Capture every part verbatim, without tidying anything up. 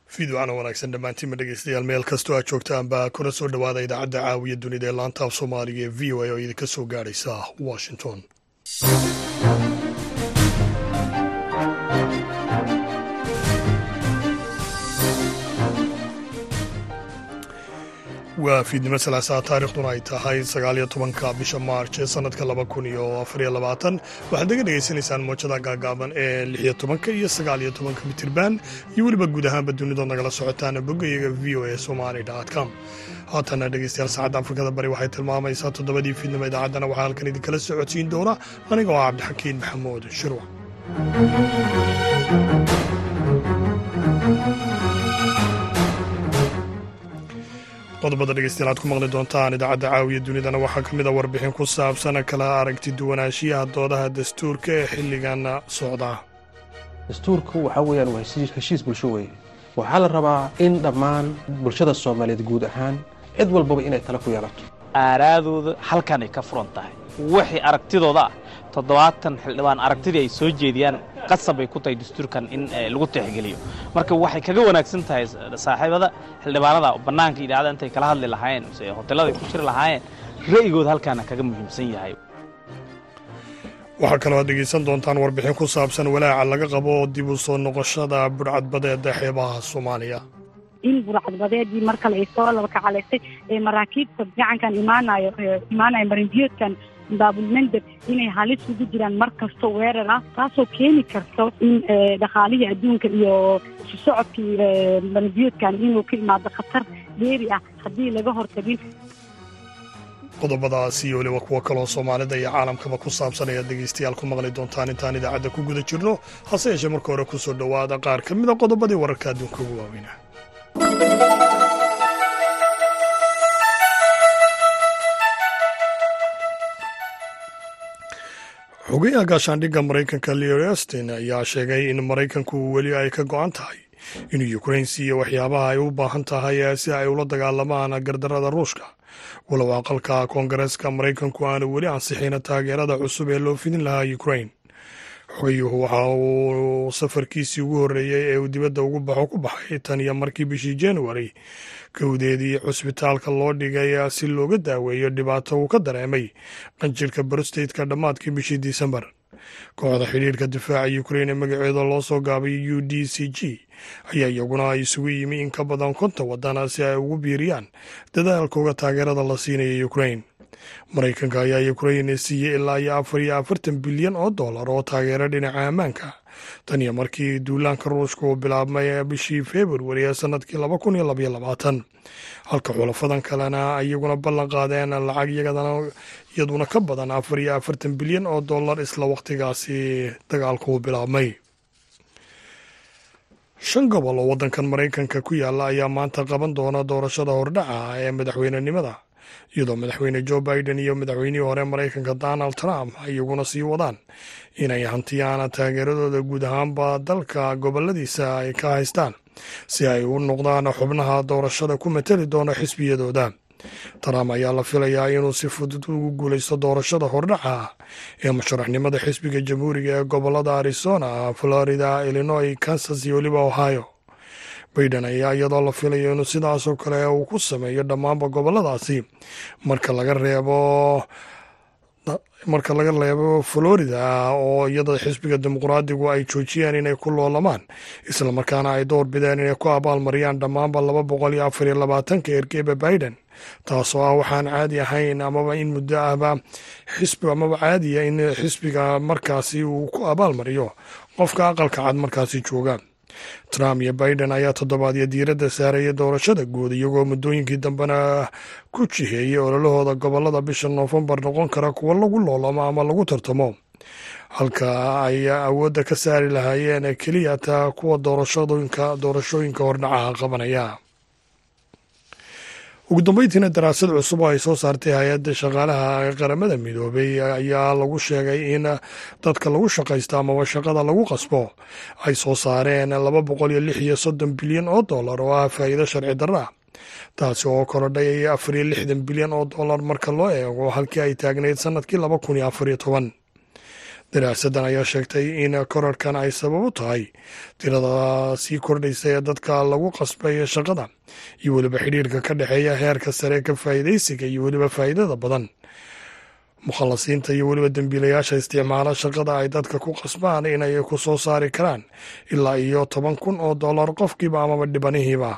fiidwacana wanaagsan dhammaantiinma dhegeystayaal meel kastoo aad joogtaanba kuna soo dhowaada idaacadda caawiya dunida ee laanta af soomaaliga ee v o a oo idinka soo gaadhaysa washington. waa fiidnimo salaasaa taarikhduna ay tahay sagaaliyo tobanka bisha maarch ee sanadka laba kun iyo afariyo labaatan waxaad naga dhegaysanaysaan moojada gaagaaban ee lixiyo tobanka iyo sagaaliyo tobanka mitirban iyo weliba guud ahaanba dunidood nagala socotaan boggayaga v o a somali com. haatana dhegeystayaal saacadda afrikada bari waxay tilmaamaysaa toddobadii fiidnimo idaacaddana waxaa halkan idinkala socodsiin doona aniga oo cabdixakiin maxamuud shirwa. qodobada dhegeystayaal aad ku maqli doontaan idaacadda caawiya dunidana waxaa ka mid a warbixin ku saabsan kala aragti duwanaanshiyaha doodaha dastuurka ee xilligan socda. dastuurku waxaa weeyaan waa heshiis bulsho weeye waxaa la rabaa in dhammaan bulshada soomaaliyeed guud ahaan cid walbaba inay tala ku yeelato aaraadooda halkan ay ka furan tahay wixii aragtidooda ah toddobaatan xildhibaan aragtidii ay soo jeediyaan qasab bay ku tahay dastuurkan in lagu tixgeliyo marka waxay kaga wanaagsan tahay saaxiibada xildhibaanada bannaanka idaacada intay kala hadli lahaayeen hoteelada ku jiri lahaayeen ra'yigooda halkaana kaga muhiimsan yahay. waxaa kaloo aad dhegaysan doontaan warbixin ku saabsan walaaca laga qabo dib u soo noqoshada budhcadbadeeda xeebaha soomaaliya. in budhcadbadeedii mar kale ay soo laba kacalaysay ee maraakiibta gacankan imaanayo imaanayo marinbiyoodkan baabulmandeb inay halis ugu jiraan mar kasto weerar ah taasoo keeni karto in dhaqaalihii adduunka iyo isu socodkii marinbiyoodkan inuu ka imaado khatar dheeri ah haddii laga hortagin. qodobadaasi iyo weliba kuwo kaloo soomaalida iyo caalamkaba ku saabsan ayaad dhegaystayaal ku maqli doontaan intaan idaacadda ku guda jirno hase yeeshee marka hore ku soo dhowaada qaar ka mida qodobadii wararka adduunka ugu waaweynaa. xogayaha gaashaandhigga maraykanka leon austin ayaa sheegay in maraykanku weli ay ka go'an tahay inuu ukrain siiyo waxyaabaha ay u baahan tahay si ay ula dagaalamaan gardarrada ruushka walow aqalka koongareeska maraykanku aanu weli ansixin taageerada cusub ee loo fidin lahaa ukrain. xogayuhu waxa uu safarkiisii ugu horreeyey ee uu dibadda ugu baxo ku baxay tan iyo markii bishii januari kowdeedii cusbitaalka loo dhigay si looga daaweeyo dhibaato uu ka dareemay qanjirka brostateka dhammaadkii bishii disembar. kooxda xidhiirka difaaca ukrain ee magaceeda loo soo gaabay u d c g ayaa iyaguna isugu yimi in ka badan konton waddan si ay ugu biiriyaan dadaalkooga taageerada la siinaya ukrain. maraykanka ayaa ukrain siiyey ilaa iyo afar iyo afartan bilyan oo dollar oo taageero dhinaca ammaanka tan iyo markii duulaanka ruushka uu bilaabmay bishii februari ee sanadkii laba kun iyo labaiyo labaatan halka xulafadan kalena iyaguna ballan qaadeen lacag iyaduna ka badan afar iyo afartan bilyan oo dollar isla wakhtigaasi dagaalku uu bilaabmay. shan gobol oo waddankan maraykanka ku yaala ayaa maanta qaban doona doorashada hordhaca ee madaxweynenimada iyadoo madaxweyne joe biden iyo madaxweynihii hore maraykanka donald trump iyaguna sii wadaan inay hantiyaan taageeradooda guud ahaanba dalka goboladiisa ay ka haystaan si ay u noqdaan xubnaha doorashada ku matali doona xisbiyadooda. trump ayaa la filayaa inuu si fudud ugu guulaysto doorashada hordhaca ee musharaxnimada xisbiga jamhuuriga ee gobolada arizona, florida, illinois, kansas iyo weliba ohio. biden ayaa iyadoo la filayo inuu sidaasoo kale uu ku sameeyo dhammaanba goboladaasi marka laga reebo marka laga reebo florida oo iyada xisbiga dimuqraadigu ay joojiyeen inay ku loolamaan islamarkaana ay door bideen inay ku abaalmariyaan dhammaanba laba boqol iyo afar iyo labaatanka ergeyba biden taasoo ah waxaan caadi ahayn amaba in muddo ahba xisbi amaba caadiya in xisbiga markaasi uu ku abaalmariyo qofka aqalka cad markaasi jooga. trump iyo biden ayaa toddobaadyo diiradda saaraya doorashada guud iyagoo muddooyinkii dambena ku jiheeyey ololahooda gobolada bisha noofembar noqon kara kuwa lagu loolamo ama lagu tartamo halka ay awoodda ka saari lahaayeen keliya taa kuwa doorashooyinka doorashooyinka hordhacaha qabanaya. ugu dambeyntiina daraasad cusub oo ay soo saartay hay-adda shaqaalaha qaramada midoobay ayaa lagu sheegay in dadka lagu shaqaysta amaba shaqada lagu qasbo ay soo saareen laba boqol iyo lix iyo soddon bilyan oo dollar oo ah faa'iido sharci darra ah taasi oo korodhay afar iyo lixdan bilyan oo dollar marka loo eego halkii ay taagnayd sanadkii laba kun iyo afar iyo toban. daraasaddan ayaa sheegtay in korarkan ay sabab u tahay tirada sii kordhaysa ee dadka lagu qasbay shaqada iyo weliba xidhiirka ka dhexeeya heerka sare ka faa'iidaysiga iyo weliba faa'iidada badan mukhalasiinta iyo weliba dembiilayaasha isticmaala shaqada ay dadka ku qasbaan inay ku soo saari karaan ilaa iyo toban kun oo dollar qofkiiba amaba dhibanihiiba.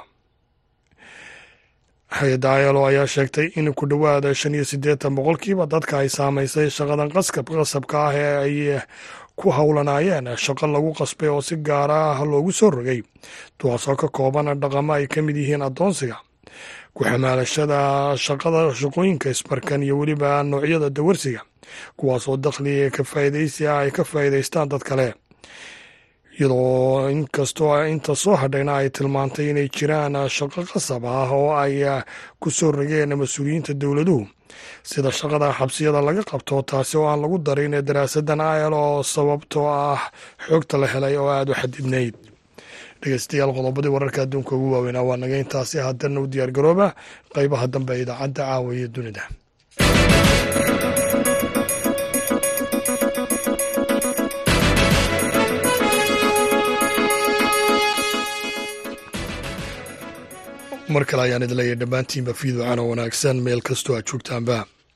hay-adda ayalo ayaa sheegtay in ku dhowaada shan iyo siddeetan boqolkiiba dadka ay saamaysay shaqadan qaskab qasabka ah ee ay ku howlanaayeen shaqo lagu qasbay oo si gaara ah loogu soo rogay kuwaasoo ka kooban dhaqamo ay ka mid yihiin addoonsiga, ku xamaalashada shaqada shaqooyinka isbarkan iyo weliba noocyada dawarsiga, kuwaasoo dakhli ka faa'iidaysi ah ay ka faa'iidaystaan dad kale, iyadoo inkastoo inta soo hadhayna ay tilmaantay inay jiraan shaqo qasab ah oo ay ku soo rogeen mas-uuliyiinta dowladuhu sida shaqada xabsiyada laga qabto, taasi oo aan lagu darin daraasaddan ayal oo sababtoo ah xoogta la helay oo aada u xadidnayd. dhegeystayaal, qodobadii wararka adduunka ugu waaweynaa waa naga intaasi. haddana u diyaar garooba qaybaha dambe ee idaacadda caawa iyo dunida. mar kale ayaan idin leeyahay dhammaantiinba fiidwacana wanaagsan meel kastoo aad joogtaanba.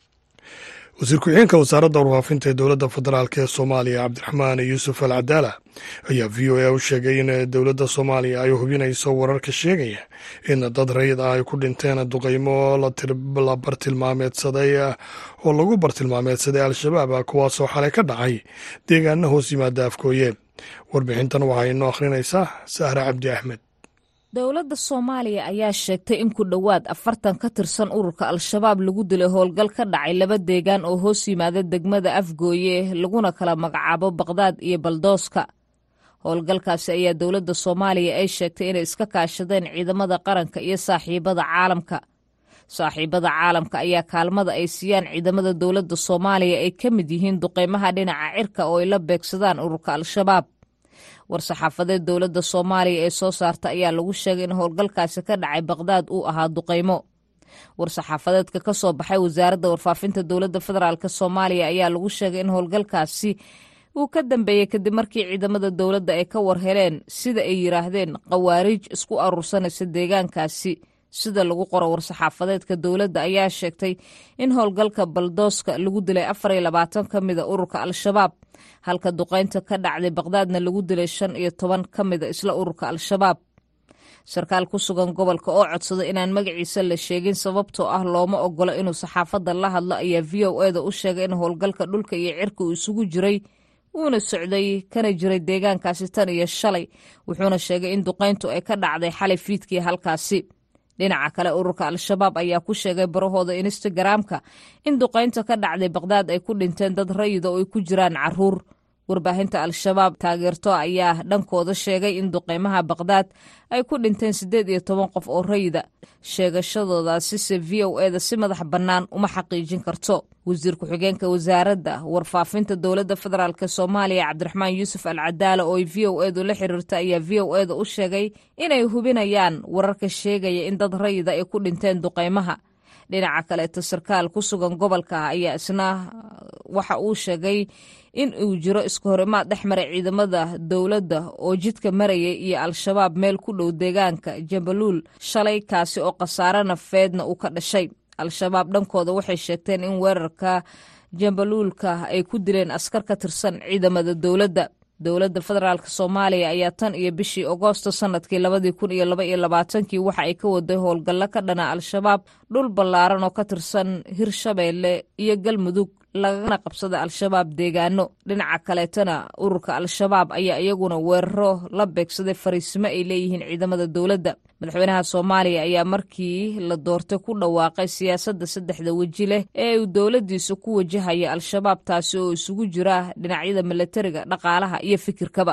wasiir ku-xigeenka wasaaradda warfaafinta ee dowladda federaalk ee soomaaliya cabdiraxmaan yuusuf al cadaala ayaa v o a u sheegay in dowladda soomaaliya ay hubinayso wararka sheegaya in dad rayid ah ay ku dhinteen duqaymo la bartilmaameedsaday oo lagu bartilmaameedsaday al-shabaab kuwaasoo xalay ka dhacay deegaana hoos yimaada afkooye. warbixintan waxaa inoo akhrinaysaa sahre cabdi axmed. dowladda soomaaliya ayaa sheegtay in ku dhowaad afartan ka tirsan ururka al-shabaab lagu dilay howlgal ka dhacay laba deegaan oo hoos yimaada degmada afgooye laguna kala magacaabo baqdaad iyo baldooska. howlgalkaasi ayaa dowladda soomaaliya ay sheegtay inay iska kaashadeen ciidamada qaranka iyo saaxiibada caalamka. saaxiibada caalamka ayaa kaalmada ay siiyaan ciidamada dowladda soomaaliya ay ka mid yihiin duqeymaha dhinaca cirka oo ay la beegsadaan ururka al-shabaab. war-saxaafadeed dowladda soomaaliya ee soo saarta ayaa lagu sheegay in howlgalkaasi ka dhacay baqdaad uu ahaa duqaymo. war-saxaafadeedka ka soo baxay wasaaradda warfaafinta dowladda federaalk soomaaliya ayaa lagu sheegay in howlgalkaasi uu ka dambeeyey kadib markii ciidamada dowladda ay ka war heleen sida ay yidhaahdeen khawaariij isku aruursanaysa deegaankaasi. sida lagu qoro war-saxaafadeedka dowladda ayaa sheegtay in howlgalka baldooska lagu dilay afar iyo labaatan ka mida ururka al-shabaab, halka duqaynta ka dhacday baqdaadna lagu dilay shan iyo toban ka mida isla ururka al-shabaab. sarkaal ku sugan gobolka oo codsaday inaan magaciisa la sheegin sababtoo ah looma ogolo inuu saxaafadda la hadlo ayaa v o eda u sheegay in howlgalka dhulka iyo cirka uu isugu jiray uuna socday kana jiray deegaankaasi tan iyo shalay, wuxuuna sheegay in duqayntu ay ka dhacday xalay fiidkii halkaasi. dhinaca kale ururka al-shabaab ayaa ku sheegay barahooda instagramka in duqaynta ka dhacday baqdaad ay ku dhinteen dad rayida oo ay ku jiraan caruur. warbaahinta al-shabaab taageerto ayaa dhankooda sheegay in duqeymaha baqdaad ay ku dhinteen siddeed iyo toban qof oo rayida. sheegashadoodaasise v o eda si madax bannaan uma xaqiijin karto. wasiir ku-xigeenka wasaaradda warfaafinta dowladda federaalk soomaaliya cabdiraxmaan yuusuf al cadaala oo v o edu la xiriirta ayaa v o eda u sheegay inay hubinayaan wararka sheegaya in dad rayida ay ku dhinteen duqeymaha. dhinaca kaleeto sarkaal ku sugan gobolka ayaa isna waxa uu sheegay in uu jiro iska horimaad dhex maray ciidamada dowladda oo jidka marayay iyo al-shabaab meel ku dhow deegaanka jambaluul shalay, kaasi oo khasaare nafeedna uu ka dhashay. al-shabaab dhankooda waxay sheegteen in weerarka jambaluulka ay ku dileen askar ka tirsan ciidamada dowladda. dowladda federaalk soomaaliya ayaa tan iyo bishii agoosto sanadkii labadii kun iyo laba iyo labaatankii waxa ay ka waday howlgallo ka dhana al-shabaab dhul ballaaran oo ka tirsan hirshabeelle iyo galmudug lagana qabsada al-shabaab deegaano. dhinaca kaleetana ururka al-shabaab ayaa iyaguna weeraro la beegsaday fariisimo ay leeyihiin ciidamada dowladda. madaxweynaha soomaaliya ayaa markii la doortay ku dhawaaqay siyaasadda saddexda weji leh ee uu dowladdiisa ku wajahaya al-shabaab, taasi oo isugu jira dhinacyada milatariga, dhaqaalaha iyo fikirkaba.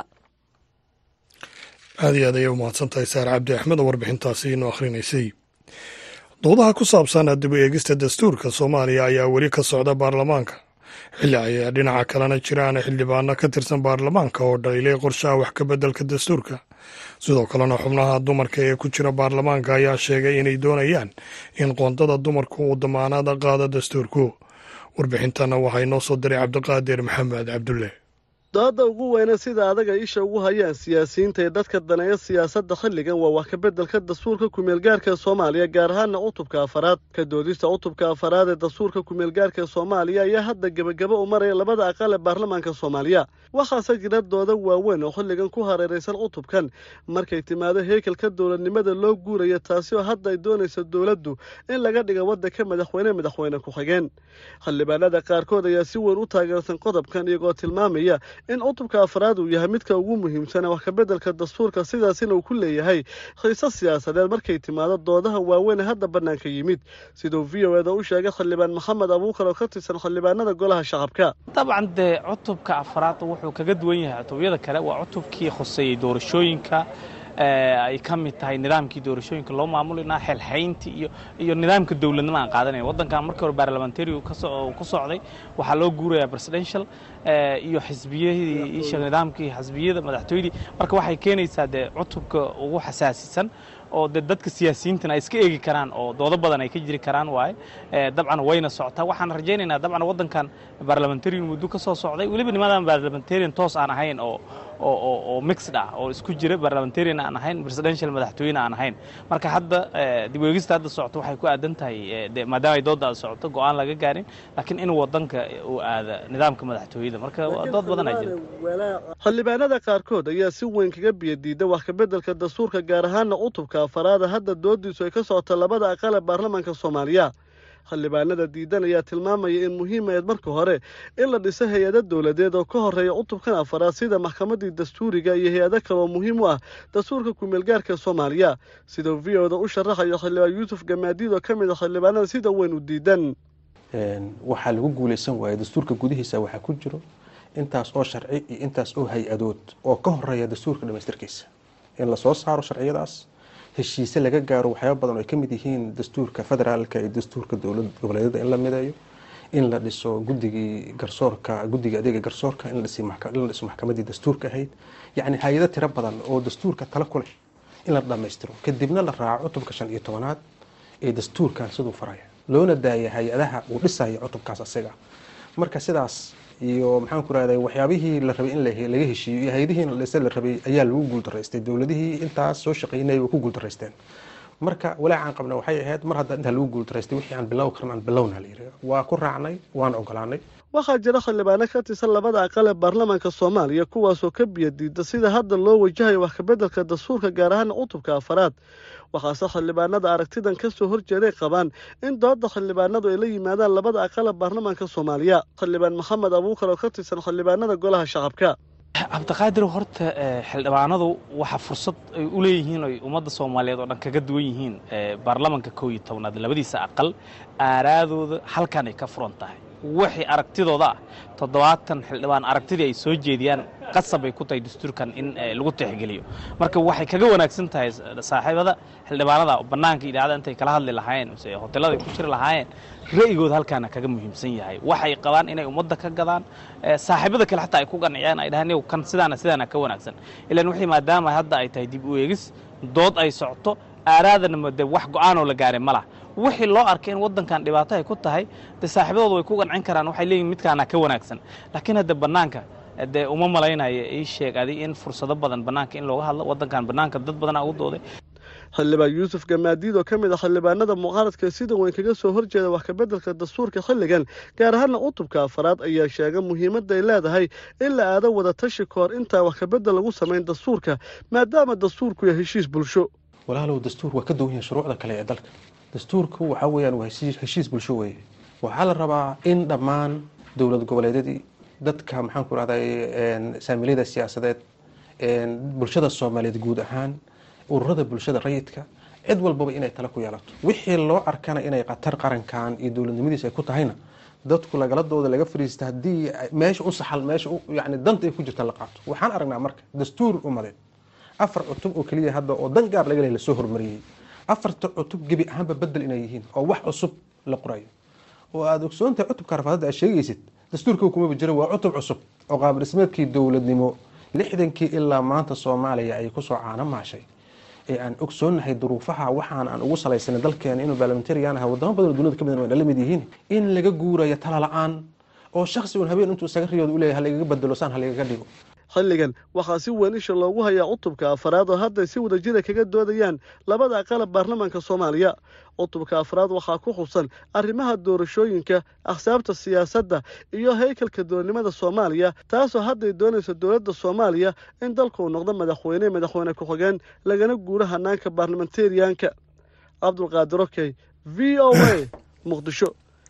aad iyo aad ayay u mahadsantahay saar cabdi axmed oo warbixintaasi inoo akhrinaysay. doodaha ku saabsan dib u eegista dastuurka soomaaliya ayaa weli ka socda baarlamaanka, xilli ay dhinaca kalena jiraan xildhibaano ka tirsan baarlamaanka oo dhaliilay qorshaha wax ka beddelka dastuurka. sidoo kalena xubnaha dumarka ee ku jira baarlamaanka ayaa sheegay inay doonayaan in qoondada dumarku uu damaanada qaado dastuurku. warbixintana waxaa inoo soo diray cabdiqaadir maxamed cabdulle. dooda ugu weyna sida adaga isha ugu hayaan siyaasiyiinta ee dadka daneeya siyaasadda xilligan waa wax ka beddelka dastuurka kumeelgaarka ee Soomaaliya gaar ahaan cutubka afaraad ka doodista cutubka afaraad ee dastuurka kumeelgaarka ee Soomaaliya ayaa hadda gabagaba u maraya labada aqal ee baarlamaanka Soomaaliya waxaase jira dooda waaweyn oo xilligan ku hareeraysan cutubkan markay timaado heekalka dowladnimada loo guurayo taasi oo hadda ay doonayso dowladdu in laga dhigo waddanka madaxweyne madaxweyne ku xigeen xildhibaanada qaarkood ayaa si weyn u taageersan qodobkan iyagoo tilmaamaya in cutubka afraad uu yahay midka ugu muhiimsan wax ka beddelka dastuurka sidaasina uu ku leeyahay xiisad siyaasadeed markay timaado doodaha waaweyn hadda banaanka yimid sidoo V O A da u sheegay xildhibaan Maxamed Abuukar oo ka tirsan xildhibaanada golaha shacabka طبعا de cutubka afraad wuxuu kaga duwan yahay cutubiyada kale waa cutubkii khuseeyay doorashooyinka ay ka mid tahay nidaamkii doorashooyinka loo maamulinaa xilxaynti iyo iyo nidaamka dawladnimo aan qaadanay wadankan markii hore parliamentary ka soo ku socday waxa loo guurayaa presidential iyo xisbiyadii iyo nidaamkii xisbiyada madaxtooyadii marka waxay keenaysaa de cutubka ugu xasaasisan oo dadka siyaasiyiinta ay iska eegi karaan oo doodo badan ay ka jiri karaan waay dabcan wayna socotaa waxaan rajaynaynaa dabcan wadankan parliamentary muddo ka soo socday waliba nimadan parliamentary toos aan ahayn oo oo oo mixed ah oo isku jira parliamentary aan ahayn presidential madaxtooyina aan ahayn marka hadda dib u eegista hadda socoto waxay ku aadan tahay maadaama ay dooda socoto go'aan laga gaarin laakiin in wadanka uu aada nidaamka madaxtooyada marka dood badan ay jirto xildhibaanada qaarkood ayaa si weyn kaga biyadiida wax ka beddelka dastuurka gaar ahaan cutubka afraad hadda doodiisu ay ka socoto labada aqal ee baarlamaanka Soomaaliya xildhibaanada diidan ayaa tilmaamaya in muhiim ay marka hore in la dhiso hay'ado dawladeed oo ka horeeya cutubkan afraad sida maxkamadda dastuuriga iyo hay'ado kale oo muhiim u ah dastuurka kumeelgaarka Soomaaliya sidoo V O A da u sharaxayo xildhibaan Yuusuf Gamaadiid oo kamid ah xildhibaanada sida weyn u diidan een waxa lagu guuleysan waayay dastuurka gudihiisa waxa ku jiro intaas oo sharci iyo intaas oo hay'adood oo ka horeeya dastuurka dhameystirkiisa in la soo saaro sharciyadaas heshiise laga gaaro waxyaabo badan oo ay ka mid yihiin dastuurka federaalka iyo dastuurka dowlad goboleedyada in la mideeyo in la dhiso guddigii garsoorka guddiga adeega garsoorka in la dhiso maxkamaddii dastuurka ahayd yacni hay-ado tiro badan oo dastuurka tala ku leh in la dhammaystiro kadibna la raaco cutubka shan iyo tobanaad ee dastuurkan siduu faraya loona daaya hay-adaha uu dhisaya cutubkaas asiga marka sidaas iyo maxaan ku raadayay waxyaabihii la rabay in laga heshiiyo iyo hay'adihiina la rabay ayaa lagu guuldareystay dawladihii intaas soo shaqeynayay way ku guuldareysteen marka walaacan qabna waxay ahayd mar hadda inta lagu guuldareystay wixii aan bilow karnaan bilowna la yiraahdo waa ku raacnay waan ogolaanay waxaa jira xildhibaano ka tirsan labada aqal ee baarlamaanka Soomaaliya kuwaasoo ka biyadiida sida hadda loo wajahayo wax ka beddelka dastuurka gaar ahaan cutubka afraad waxaase xildhibaanada aragtidan ka soo horjeeday qabaan in dooda xildhibaanadu ay la yimaadaan labada aqal ee baarlamaanka Soomaaliya xildhibaan Maxamed Abuukar oo ka tirsan xildhibaanada golaha shacabka Cabdiqaadir horta xildhibaanadu waxa fursad ay u leeyihiin oo ummadda Soomaaliyeed oo dhan kaga duwan yihiin baarlamaanka kow iyo tobnaad labadiisa aqal aaraadooda halkan ay ka furan tahay wixii aragtidooda toddobaatan xildhibaan aragtidii ay soo jeediyaan qasab ay ku tahay dastuurkan in lagu tixgeliyo marka waxay kaga wanaagsan tahay saaxiibada xildhibaanada banaanka idaacada intay kala hadli lahaayeen mise hoteelada ku jiri lahaayeen ra'yigooda halkaana kaga muhiimsan yahay waxay qabaan inay ummadda ka gadaan saaxiibada kale xataa ay ku qanciyaan ay dhahaan kan sidaana sidaana ka wanaagsan ilaan wixii maadaama hadda ay tahay dib u eegis dood ay socoto aaraadana made wax go'aan oo la gaaray malaha wixii loo arkay in wadankan dhibaato ay ku tahay de saaxiibadoodu way ku qancin karaan waxay leeyihiin midkaana ka wanaagsan laakiin hadda banaanka de uma malaynayo ii sheeg adi in fursado badan banaanka in looga hadlo wadankan banaanka dad badan ugu dooday xildhibaan Yuusuf Gamaadiid oo kamid ah xildhibaanada muqaaradka sida weyn kaga soo horjeeda wax ka beddelka dastuurka xilligan gaar ahaan cutubka afraad ayaa sheegay muhiimadda ay leedahay in la aado wada tashi koor inta wax ka beddel lagu sameyn dastuurka maadaama dastuurku yahay heshiis bulsho walaalow dastuur waa ka duwan yahay shuruucda kale ee dalka dastuurku waxa weeyaan waa heshiis bulsho weeye waxaa la rabaa in dhammaan dowlad goboleedyadii dadka maxaan ku rahday saamiliyada siyaasadeed bulshada Soomaaliyeed guud ahaan ururada bulshada rayidka cid walbaba inay tala ku yeelato wixii loo arkana inay qatar qarankan iyo dowladnimadiisa ay ku tahayna dadku lagala dooda laga fariista hadii meesha u saxal meesha yani danta ay ku jirta la qaato waxaan aragnaa marka dastuur umadeed afar cutub oo kaliya hadda oo dan gaar laga leeyahay la soo hormariyay afarta cutub gebi ahaanba bedel inay yihiin oo wax cusub la qorayo oo aad ogsoontahay cutubka rafaadada aad sheegaysid dastuurka kuma jiro waa cutub cusub oo qaab dhismeedkii dowladnimo lixdankii ilaa maanta Soomaaliya ay ku soo caana maashay ee aan ogsoonahay duruufaha waxaan aan ugu salaysanay dalkeena inuu parliamentarian ah wadamo badan oo dunida ka mid ah la mid yihiin in laga guurayo tala la'aan oo shakhsi uun habeen intuu isaga riyooda u leeyahay halagaga bedelo saan halagaga dhigo. xilligan waxaa si weyn isha loogu hayaa cutubka afraad oo hadday si wadajira kaga doodayaan labada aqalab baarlamaanka soomaaliya. cutubka afraad waxaa ku xusan arrimaha doorashooyinka, axsaabta siyaasadda iyo haykalka doornimada soomaaliya, taasoo hadday doonayso dowladda soomaaliya in dalku uu noqdo madaxweyne madaxweyne ku-xigeen lagana guuro hanaanka baarlamentariyaanka. cabdulqaadir okey, v o a, muqdisho.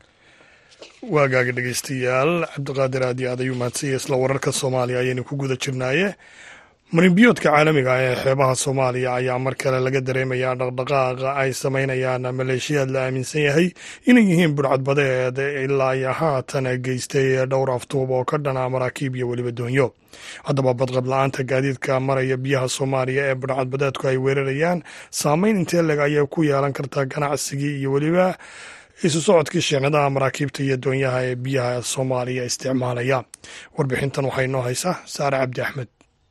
waagaaga dhegeystayaal, cabdiqaadir aad iyo aad ayuu mahadsanya. isla wararka soomaaliya ayaynu ku guda jirnaaye. marinbiyoodka caalamiga ah ee xeebaha soomaaliya ayaa mar kale laga dareemayaa dhaqdhaqaaqa ay samaynayaan maleeshiyaad la aaminsan yahay inay yihiin burcadbadeed ilaa iyo haatan geystay dhowr aftuub oo ka dhana maraakiib iyo weliba doonyo. haddaba badqab la-aanta gaadiidka maraya biyaha soomaaliya ee burcadbadeedku ay weerarayaan saameyn intee leg ayay ku yeelan kartaa ganacsigii iyo weliba isu socodkii sheenadaha maraakiibta iyo doonyaha ee biyaha soomaaliya isticmaalaya. warbixintan waxay noo haysaa saare cabdi axmed.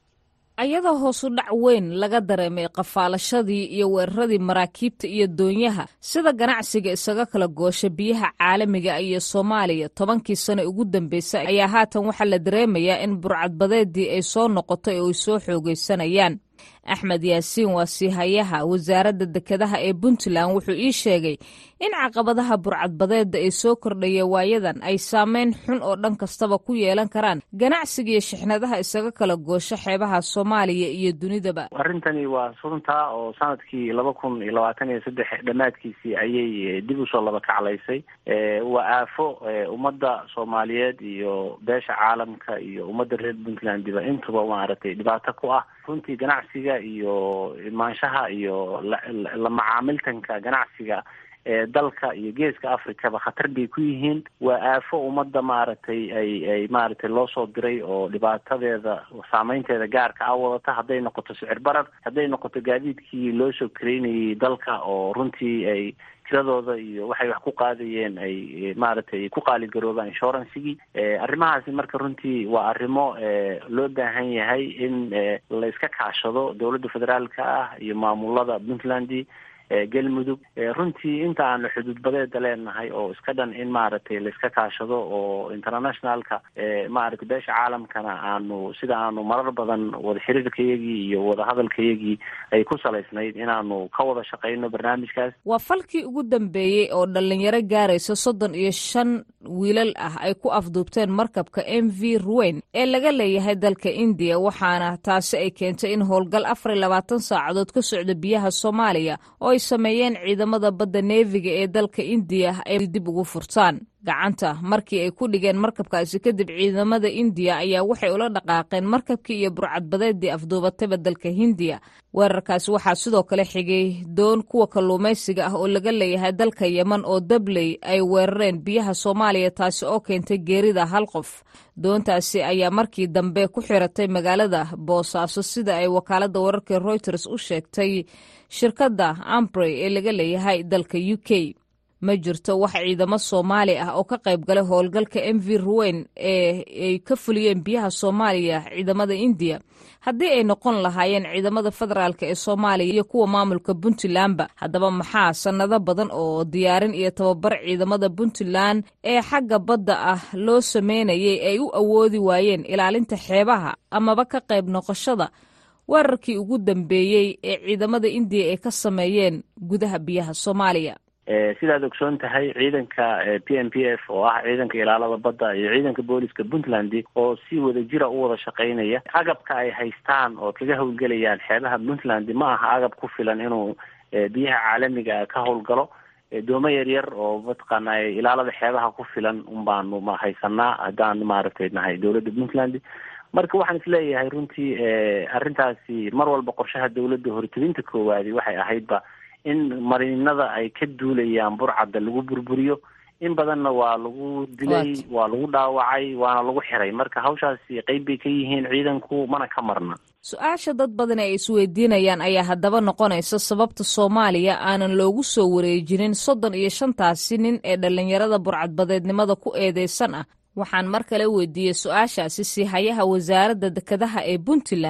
ayadoo hoosu dhac weyn laga dareemay qafaalashadii iyo weeraradii maraakiibta iyo doonyaha sida ganacsiga isaga kala goosha biyaha caalamiga iyo soomaaliya tobankii sano ugu dambeysay ayaa haatan waxaa la dareemayaa in burcadbadeedii ay soo noqotay oo ay soo xoogaysanayaan. axmed yaasiin waa siihayaha wasaaradda dekedaha ee puntland wuxuu ii sheegay in caqabadaha burcadbadeedda ay soo kordhaya waayadan ay saameyn xun oo dhan kastaba ku yeelan karaan ganacsiga iyo shixnadaha isaga kala goosho xeebaha soomaaliya iyo dunidaba. arrintani waa runta oo sanadkii laba kun iyo labaatan iyo saddex dhammaadkiisii ayay dib usoo laba kaclaysay. waa aafo ummadda soomaaliyeed iyo beesha caalamka iyo ummadda reer puntlandiba intuba maaragtay dhibaato ku ah. runtii ganacsiga iyo imaanshaha iyo la macaamiltanka ganacsiga ee dalka iyo geeska afrikaba khatar bay ku yihiin. waa aafo ummadda maaragtay ay ay maaragtay loo soo diray oo dhibaatadeeda saameynteeda gaarka ah wadata, hadday noqoto sicir barar, hadday noqoto gaadiidkii loo soo kareynayay dalka oo runtii ay tiradooda iyo waxay wax ku qaadayeen ay maaragtay ku qaaligaroobaan inshuransigii. arrimahaasi marka runtii waa arrimo loo baahan yahay in la iska kaashado dowladda federaalka ah iyo maamulada puntland, galmudug. runtii inta aanu xuduudbadeeda leenahay oo iska dhan in maaragtay la iska kaashado oo internationalka maaragtay beesha caalamkana aanu sida aanu marar badan wada xiriirkayagii iyo wada hadalkayagii ay ku salaysnayd inaanu ka wada shaqeyno barnaamijkaas. waa falkii ugu dambeeyey oo dhalinyaro gaaraysa soddon iyo shan wiilal ah ay ku afduubteen markabka m v ruweyn ee laga leeyahay dalka indiya, waxaana taasi ay keentay in howlgal afar iyo labaatan saacadood ka socda biyaha soomaaliya oo ay sameeyeen ciidamada badda neefiga ee dalka indiya ay dib ugu furtaan gacanta. markii ay ku dhigeen markabkaasi kadib ciidamada indiya ayaa waxay ula dhaqaaqeen markabkii iyo burcadbadeedii afduubatayba dalka hindiya. weerarkaasi waxaa sidoo kale xigay doon kuwa kalluumaysiga ah oo laga leeyahay dalka yeman oo dabley ay weerareen biyaha soomaaliya, taasi oo keentay geerida hal qof. doontaasi ayaa markii dambe ku xiratay magaalada boosaaso sida ay wakaaladda wararka reuters u sheegtay shirkadda ambrey ee laga leeyahay dalka u k. ma jirto wax ciidamo soomaali ah oo ka qayb galay howlgalka m v ruweyn ee ay ka fuliyeen biyaha soomaaliya ciidamada indiya. haddii ay noqon lahaayeen ciidamada federaalk ee soomaaliya iyo kuwa maamulka puntlandba. haddaba maxaa sannado badan oo diyaarin iyo tababar ciidamada puntland ee xagga badda ah loo sameynayay ay u awoodi waayeen ilaalinta xeebaha amaba ka qayb noqoshada weerarkii ugu dambeeyey ee ciidamada indiya ay ka sameeyeen gudaha biyaha soomaaliya? sidaad ogsoon tahay ciidanka p m p f oo ah ciidanka ilaalada badda iyo ciidanka booliska puntland oo si wada jira u wada shaqeynaya, agabka ay haystaan oo kaga howlgelayaan xeebaha puntland ma aha agab ku filan inuu biyaha caalamiga ka howlgalo. doomo yaryar oo mataqaana ilaalada xeebaha ku filan unbaanu ma haysanaa haddaan maaragtay nahay dowladda puntland. marka waxaan isleeyahay runtii arrintaasi mar walba qorshaha dowladda hortebinta koowaadi waxay ahaydba in marinada ay ka duulayaan burcadda lagu burburiyo. in badanna waa lagu dilay, waa lagu dhaawacay, waana lagu xiray. marka hawshaasi qayb bay ka yihiin ciidanku, mana ka marna. su-aasha dad badan ay isweydiinayaan ayaa haddaba noqonaysa sababta soomaaliya aanan loogu soo wareejinin soddon iyo shantaasi nin ee dhallinyarada burcadbadeednimada ku eedeysan ah. waxaan mar kale weydiiyey su-aashaasi siihayaha wasaaradda dekedaha ee puntland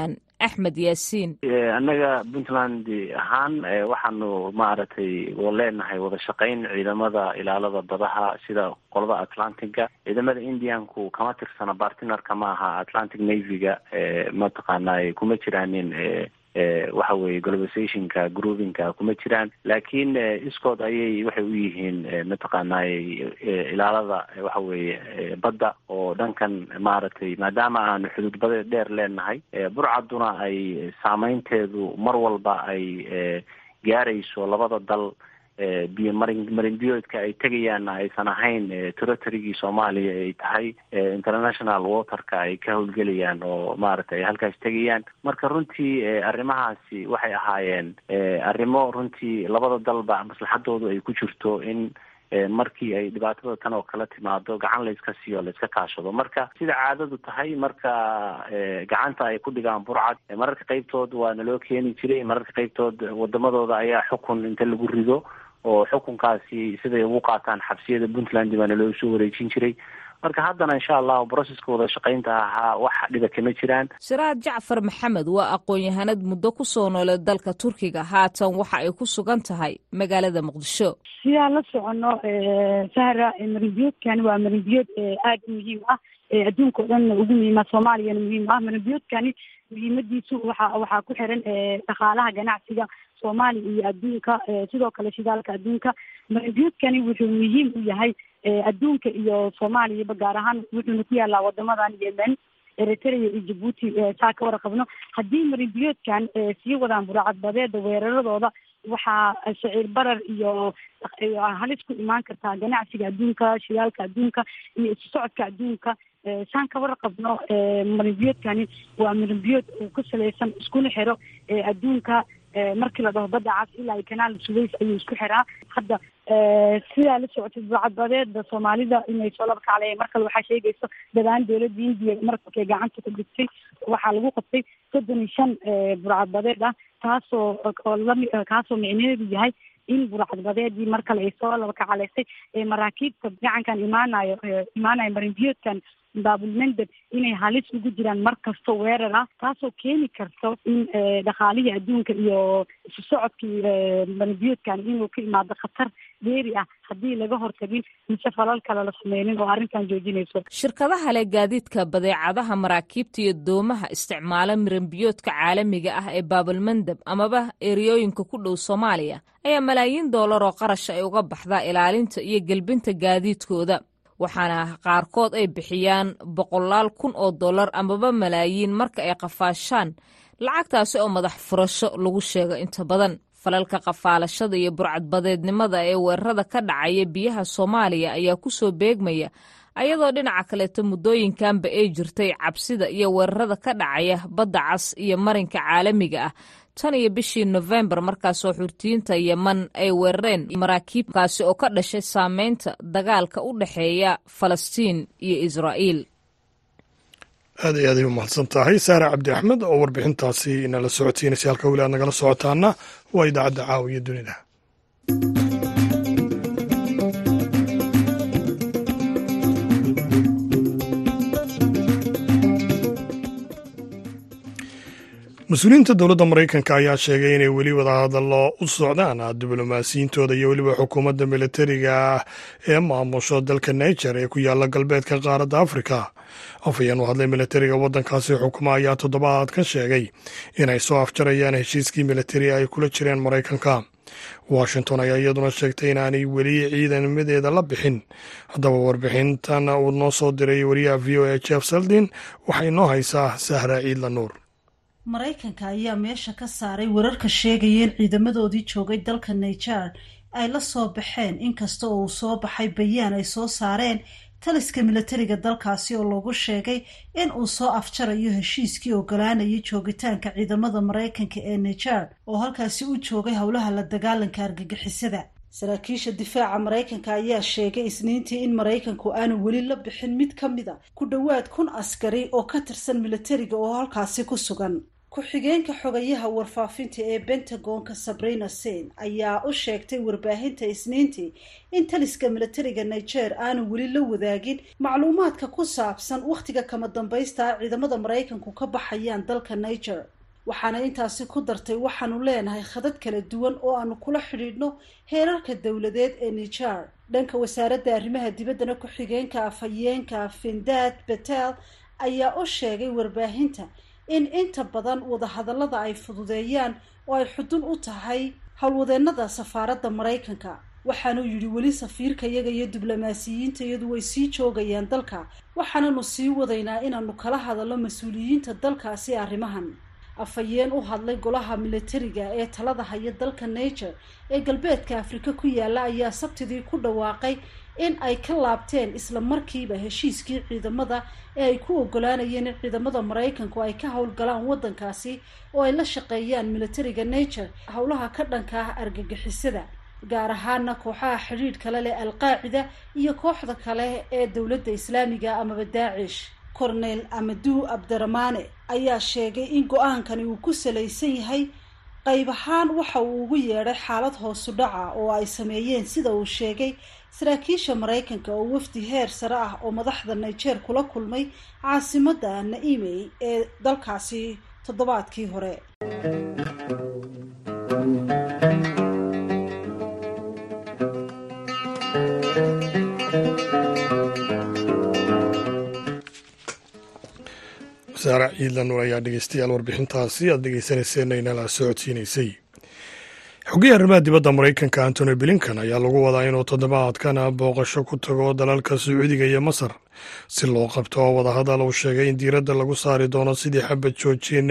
axmed yaasiin. annaga puntland ahaan waxaanu maaragtay leenahay wada shaqayn ciidamada ilaalada badaha sida qolada atlantiga. ciidamada indianku kama tirsana bartnerka ma aha atlantic navyga mataqaanaa kuma jiraanin waxa weeye globalizationka groupinka kuma jiraan, laakiin iskood ayay waxay u yihiin mataqaanaa ilaalada waxa weeye badda oo dhankan maaragtay maadaama aanu xuduud badeed dheer leenahay burcaduna ay saameynteedu mar walba ay gaarayso labada dal biyo marin marinbiyoodka ay tegayaanna aysan ahayn territorygii soomaaliya ay tahay international waterka ay ka howlgelayaan oo maaragtay ay halkaas tegayaan. marka runtii arrimahaasi waxay ahaayeen arrimo runtii labada dalba maslaxadoodu ay ku jirto in markii ay dhibaatada tan oo kala timaado gacan layska siiyo layska kaashado. marka sida caadadu tahay marka gacanta ay ku dhigaan burcad mararka qaybtood waa naloo keeni jiray, mararka qaybtood wadamadooda ayaa xukun inta lagu rido oo xukunkaasi siday ugu qaataan xabsiyada puntland baana loo soo wareejin jiray. marka haddana insha allah broseska wada shaqaynta ahaa wax dhiba kama jiraan. siraad jacfar maxamed waa aqoon-yahanad muddo ku soo noolay dalka turkiga, haatan waxa ay ku sugan tahay magaalada muqdisho. sidaa la socono sahra marinbiyoodkani waa marinbiyood aada muhiim ah adduunka o dhan ugu muhiima, soomaaliyana muhiim ah. marinbiyoodkani muhiimadiisu waxa waxaa ku xiran dhaqaalaha ganacsiga soomaaliya iyo adduunka, sidoo kale shidaalka adduunka. marinbiyoodkani wuxuu muhiim u yahay adduunka iyo soomaaliyaba gaar ahaan wuxuuna ku yaalaa wadamadan yemen, eritrea iyo jabuuti. saa ka warqabno haddii marinbiyoodkan sii wadaan burcadbadeeda weeraradooda waxaa shaciir barar iyo halis ku imaan kartaa ganacsiga adduunka, shidaalka adduunka iyo isu socodka adduunka. saan ka warqabno marinbiyoodkani waa marinbiyood uu ku salaysan iskuna xiro adduunka markii la dhaho badda cas ilaa iyo kanaal suways ayuu isku xiraa. hadda sidaa la socotay burcadbadeeda soomaalida inay soo laba kacleeyeen mar kale waxaa sheegayso dadaan dowladda indiya markay gacanta ku dhigtay waxaa lagu qabtay soddon iyo shan burcadbadeed ah, taasoo oo lami kaasoo micneheedu yahay in burcadbadeedii mar kale ay soo laba kacaleysay maraakiibta gacankan imaanayo imaanayo marinbiyoodkan baabulmandeb inay halis ugu jiraan mar kasto weerar ah, taasoo keeni karto in dhaqaalihii adduunka iyo isu socodkii marinbiyoodkan inuu ka imaado khatar dheeri ah haddii laga hortagin mise falal kale la sameynin oo arrintan joojinayso. shirkadaha leh gaadiidka badeecadaha maraakiibta iyo doomaha isticmaala marinbiyoodka caalamiga ah ee baabulmandeb amaba eriyooyinka ku dhow soomaaliya ayaa malaayiin doolar oo qarasha ay uga baxdaa ilaalinta iyo gelbinta gaadiidkooda, waxaana qaarkood ay bixiyaan boqolaal kun oo dollar amaba malaayiin marka ay qafaashaan, lacagtaasi oo madax furasho lagu sheego inta badan. falalka qafaalashada iyo burcadbadeednimada ee weerarada ka dhacaya biyaha soomaaliya ayaa ku soo beegmaya ayadoo dhinaca kaleeto muddooyinkanba ay jirtay cabsida iyo weerarada ka dhacaya badda cas iyo marinka caalamiga ah tan iyo bishii nofembar markaasoo xurtiyiinta yeman ay weerareen maraakiibkaasi oo ka dhashay saameynta dagaalka u dhexeeya falastiin iyo israa'iil. aad iyo aaday u mahadsan tahay saare cabdi axmed oo warbixintaasi inala socotiinaysa. halka weli aad nagala socotaana waa idaacadda caawiya dunida. mas-uuliyiinta dowladda maraykanka ayaa sheegay inay weli wadahadallo u socdaan diblomaasiyiintooda iyo weliba xukuumadda militariga ee maamusho dalka niger ee ku yaala galbeedka qaaradda afrika. afhayeen u hadlay militariga waddankaasi xukuma ayaa toddobaadkan sheegay inay soo afjarayaan heshiiskii militari ay kula jireen maraykanka. washington ayaa iyaduna sheegtay inaanay weli ciidamadeeda la bixin. haddaba warbixintan uu noo soo diray wariyaha v o a jeff seldin waxay noo haysaa sahra ciidla nuur. maraykanka ayaa meesha ka saaray wararka sheegaya in ciidamadoodii joogay dalka niger ay la soo baxeen, inkasta oo uu soo baxay bayaan ay soo saareen taliska militariga dalkaasi oo lagu sheegay in uu soo afjarayo heshiiskii ogolaanayay joogitaanka ciidamada maraykanka ee niger oo halkaasi u joogay howlaha la dagaalanka argagixisada. saraakiisha difaaca maraykanka ayaa sheegay isniintii in maraykanku aanu weli la bixin mid ka mid a ku dhowaad kun askari oo ka tirsan militariga oo halkaasi ku sugan. ku-xigeenka xogayaha warfaafinta ee bentagonka sabrina sen ayaa u sheegtay warbaahinta isniintii in taliska militariga niger aanu weli la wadaagin macluumaadka ku saabsan wakhtiga kama dambaysta ciidamada maraykanku ka baxayaan dalka niger. waxaana intaasi ku dartay waxaanu leenahay khadad kala duwan oo aanu kula xidhiidhno heerarka dowladeed ee niger. dhanka wasaaradda arrimaha dibaddana ku-xigeenka afhayeenka Findad Patel ayaa u sheegay warbaahinta in inta badan wadahadallada ay fududeeyaan oo ay xudun u tahay howlwadeennada safaaradda Maraykanka. waxaanu yidhi weli safiirka iyaga iyo diblomaasiyiinta iyadu way sii joogayaan dalka, waxaananu sii wadaynaa inaanu kala hadallo mas-uuliyiinta dalkaasi arrimahan. afhayeen u hadlay golaha militariga ee talada haya dalka Niger ee galbeedka Afrika ku yaala ayaa sabtidii ku dhawaaqay in ay ka laabteen isla markiiba heshiiskii ciidamada ee ay ku ogolaanayeen in ciidamada Maraykanku ay ka howlgalaan waddankaasi oo ay la shaqeeyaan militariga Niger howlaha ka dhanka ah argagixisada, gaar ahaana kooxaha xidhiidh kale leh Al-Qaacida iyo kooxda kale ee dowladda Islaamiga amaba Daacish. Cornel Amadou Abderrahmane ayaa sheegay in go-aankani uu ku salaysan yahay qayb ahaan waxa uu ugu yeedhay xaalad hoosu dhaca oo ay sameeyeen sida uu sheegay saraakiisha Maraykanka oo wafdi heer sare ah oo madaxda Niger kula kulmay caasimadda Niamey ee dalkaasi toddobaadkii hore. saara ciidan ayaa dhegeystayaal warbixintaasi aad dhegeysaneyseen inala socodsiinaysay. xogayaha arrimaha dibadda Maraykanka Antony Blinken ayaa lagu wadaa inuu toddobaadkan booqasho ku tago dalalka Sacuudiga iyo Masar si loo qabto wadahadal uu sheegay in diiradda lagu saari doono sidii xabad joojin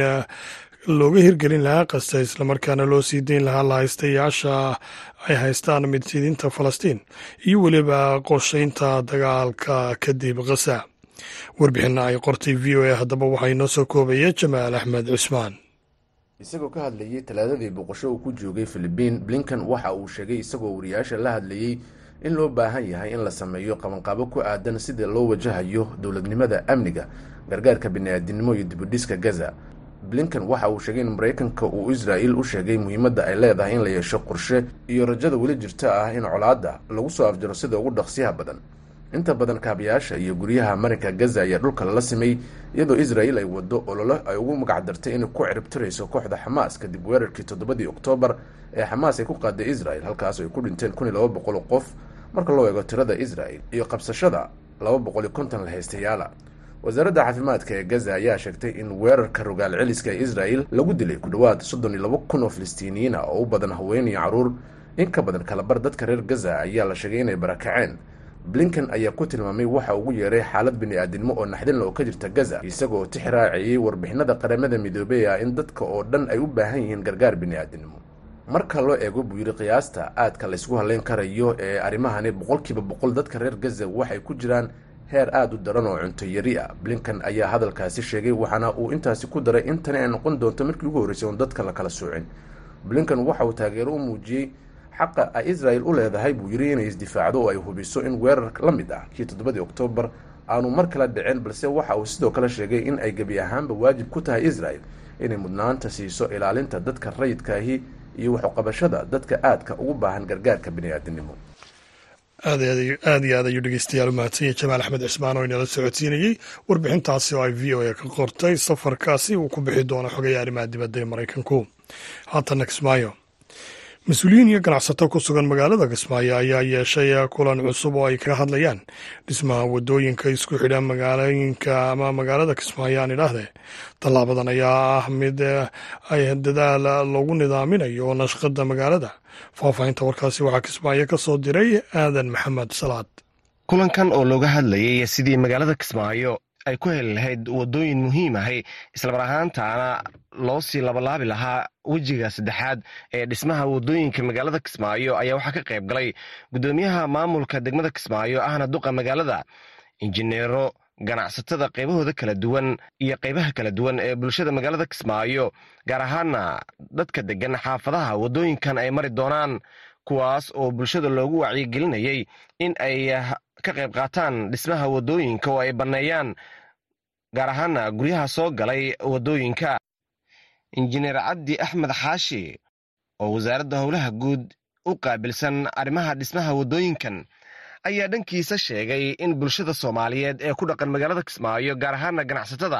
looga hirgelin lahaa qasta islamarkaana loo sii dayn lahaa lahaystayaasha ay haystaan midsiidinta Falastiin iyo weliba qorshaynta dagaalka kadib Gaza. warbixinna ay qortay v o a haddaba waxaa inoo soo koobaya Jamaal Axmed Cusmaan. isagoo ka hadlayay talaadadii boqosho uu ku joogay Filibiin, Blinken waxa uu sheegay isagoo wariyaasha la hadlayay in loo baahan yahay in la sameeyo qabanqaabo ku aadan sida loo wajahayo dowladnimada, amniga, gargaarka bini'aadinimo iyo dibudhiska Gaza. Blinken waxa uu sheegay in Maraykanka uu Israa'iil u sheegay muhiimadda ay leedahay in la yeesho qorshe iyo rajada weli jirta ah in colaadda lagu soo afjaro sida ugu dhaqsiyaha badan. inta badan kaabayaasha iyo guryaha marinka Gaza ayaa dhulka lala simay iyadoo Israa'iil ay wado olole ay ugu magacdartay inay ku ciribtirayso kooxda Xamaas kadib weerarkii toddobadii Oktoobar ee Xamaas ay ku qaaday Israa'iil, halkaas ay ku dhinteen kun iyo laba boqol oo qof marka loo eego tirada Israa'iil iyo qabsashada laba boqol iyo konton lahaystayaal. wasaaradda caafimaadka ee Gaza ayaa sheegtay in weerarka rogaal celiska ee Israa'iil lagu dilay ku dhawaad soddon iyo laba kun oo Filistiiniyiin ah oo u badan haween iyo caruur. in ka badan kala bar dadka reer Gaza ayaa la sheegay inay barakaceen. Blinken ayaa ku tilmaamay waxa ugu yeeray xaalad bini'aadinimo oo naxdin leh oo ka jirta Gaza, isagoo tixraaciyay warbixinada qaramada midoobay ah in dadka oo dhan ay u baahan yihiin gargaar bini'aadinimo. marka loo eego buu yiri qiyaasta aadka la isku haleyn karayo ee arrimahani boqolkiiba boqol dadka reer Gaza waxay ku jiraan heer aad u daran oo cunto yari ah. Blinken ayaa hadalkaasi sheegay waxaana uu intaasi ku daray in tani ay noqon doonto markii ugu horreysay oo dadka la kala soocin. Blinken waxa uu taageero u muujiyay xaqa ay Israa'iil u leedahay buu yiri inay isdifaacdo oo ay hubiso in weerar la mid ah kii toddobadii Oktoobar aanu mar kale dhicin, balse waxa uu sidoo kale sheegay in ay gebi ahaanba waajib ku tahay Israa'iil inay mudnaanta siiso ilaalinta dadka rayidka ahi iyo wax u qabashada dadka aadka ugu baahan gargaarka bini'aadinimo. aad iyo aad ayuu dhegeystayaal u mahadsanyahay Jamaal Axmed Cusmaan oo inala socodsiinayey warbixintaasi oo ay v o a ka qortay safarkaasi uu ku bixi doono xogayaha arrimaha dibadda ee Maraykanku. haatana Kismaayo, mas-uuliyiin iyo ganacsato ku sugan magaalada Kismaayo ayaa yeeshay kulan cusub oo ay ka hadlayaan dhismaha wadooyinka isku xidha magaalooyinka ama magaalada Kismaayo aan idhaahdee. tallaabadan ayaa ah mid ay dadaal loogu nidaaminayo nashqada magaalada. faahfaahinta warkaasi waxaa Kismaayo ka soo diray aadan maxamed salaad. kulankan oo looga hadlayay sidii magaalada Kismaayo ay ku heli lahayd wadooyin muhiim ahay islamar ahaantaana loo sii labalaabi lahaa wejiga saddexaad ee dhismaha wadooyinka magaalada Kismaayo ayaa waxaa ka qayb galay guddoomiyaha maamulka degmada Kismaayo ahna duqa magaalada, injineero, ganacsatada qaybahooda kala duwan iyo qaybaha kala duwan ee bulshada magaalada Kismaayo, gaar ahaana dadka degan xaafadaha wadooyinkan ay mari doonaan, kuwaas oo bulshada loogu wacyigelinayay in ay ka qayb qaataan dhismaha wadooyinka oo ay banneeyaan gaar ahaana guryaha soo galay wadooyinka. injineer cabdi axmed xaashi oo wasaaradda howlaha guud u qaabilsan arrimaha dhismaha wadooyinkan ayaa dhankiisa sheegay in bulshada Soomaaliyeed ee ku dhaqan magaalada Kismaayo gaar ahaana ganacsatada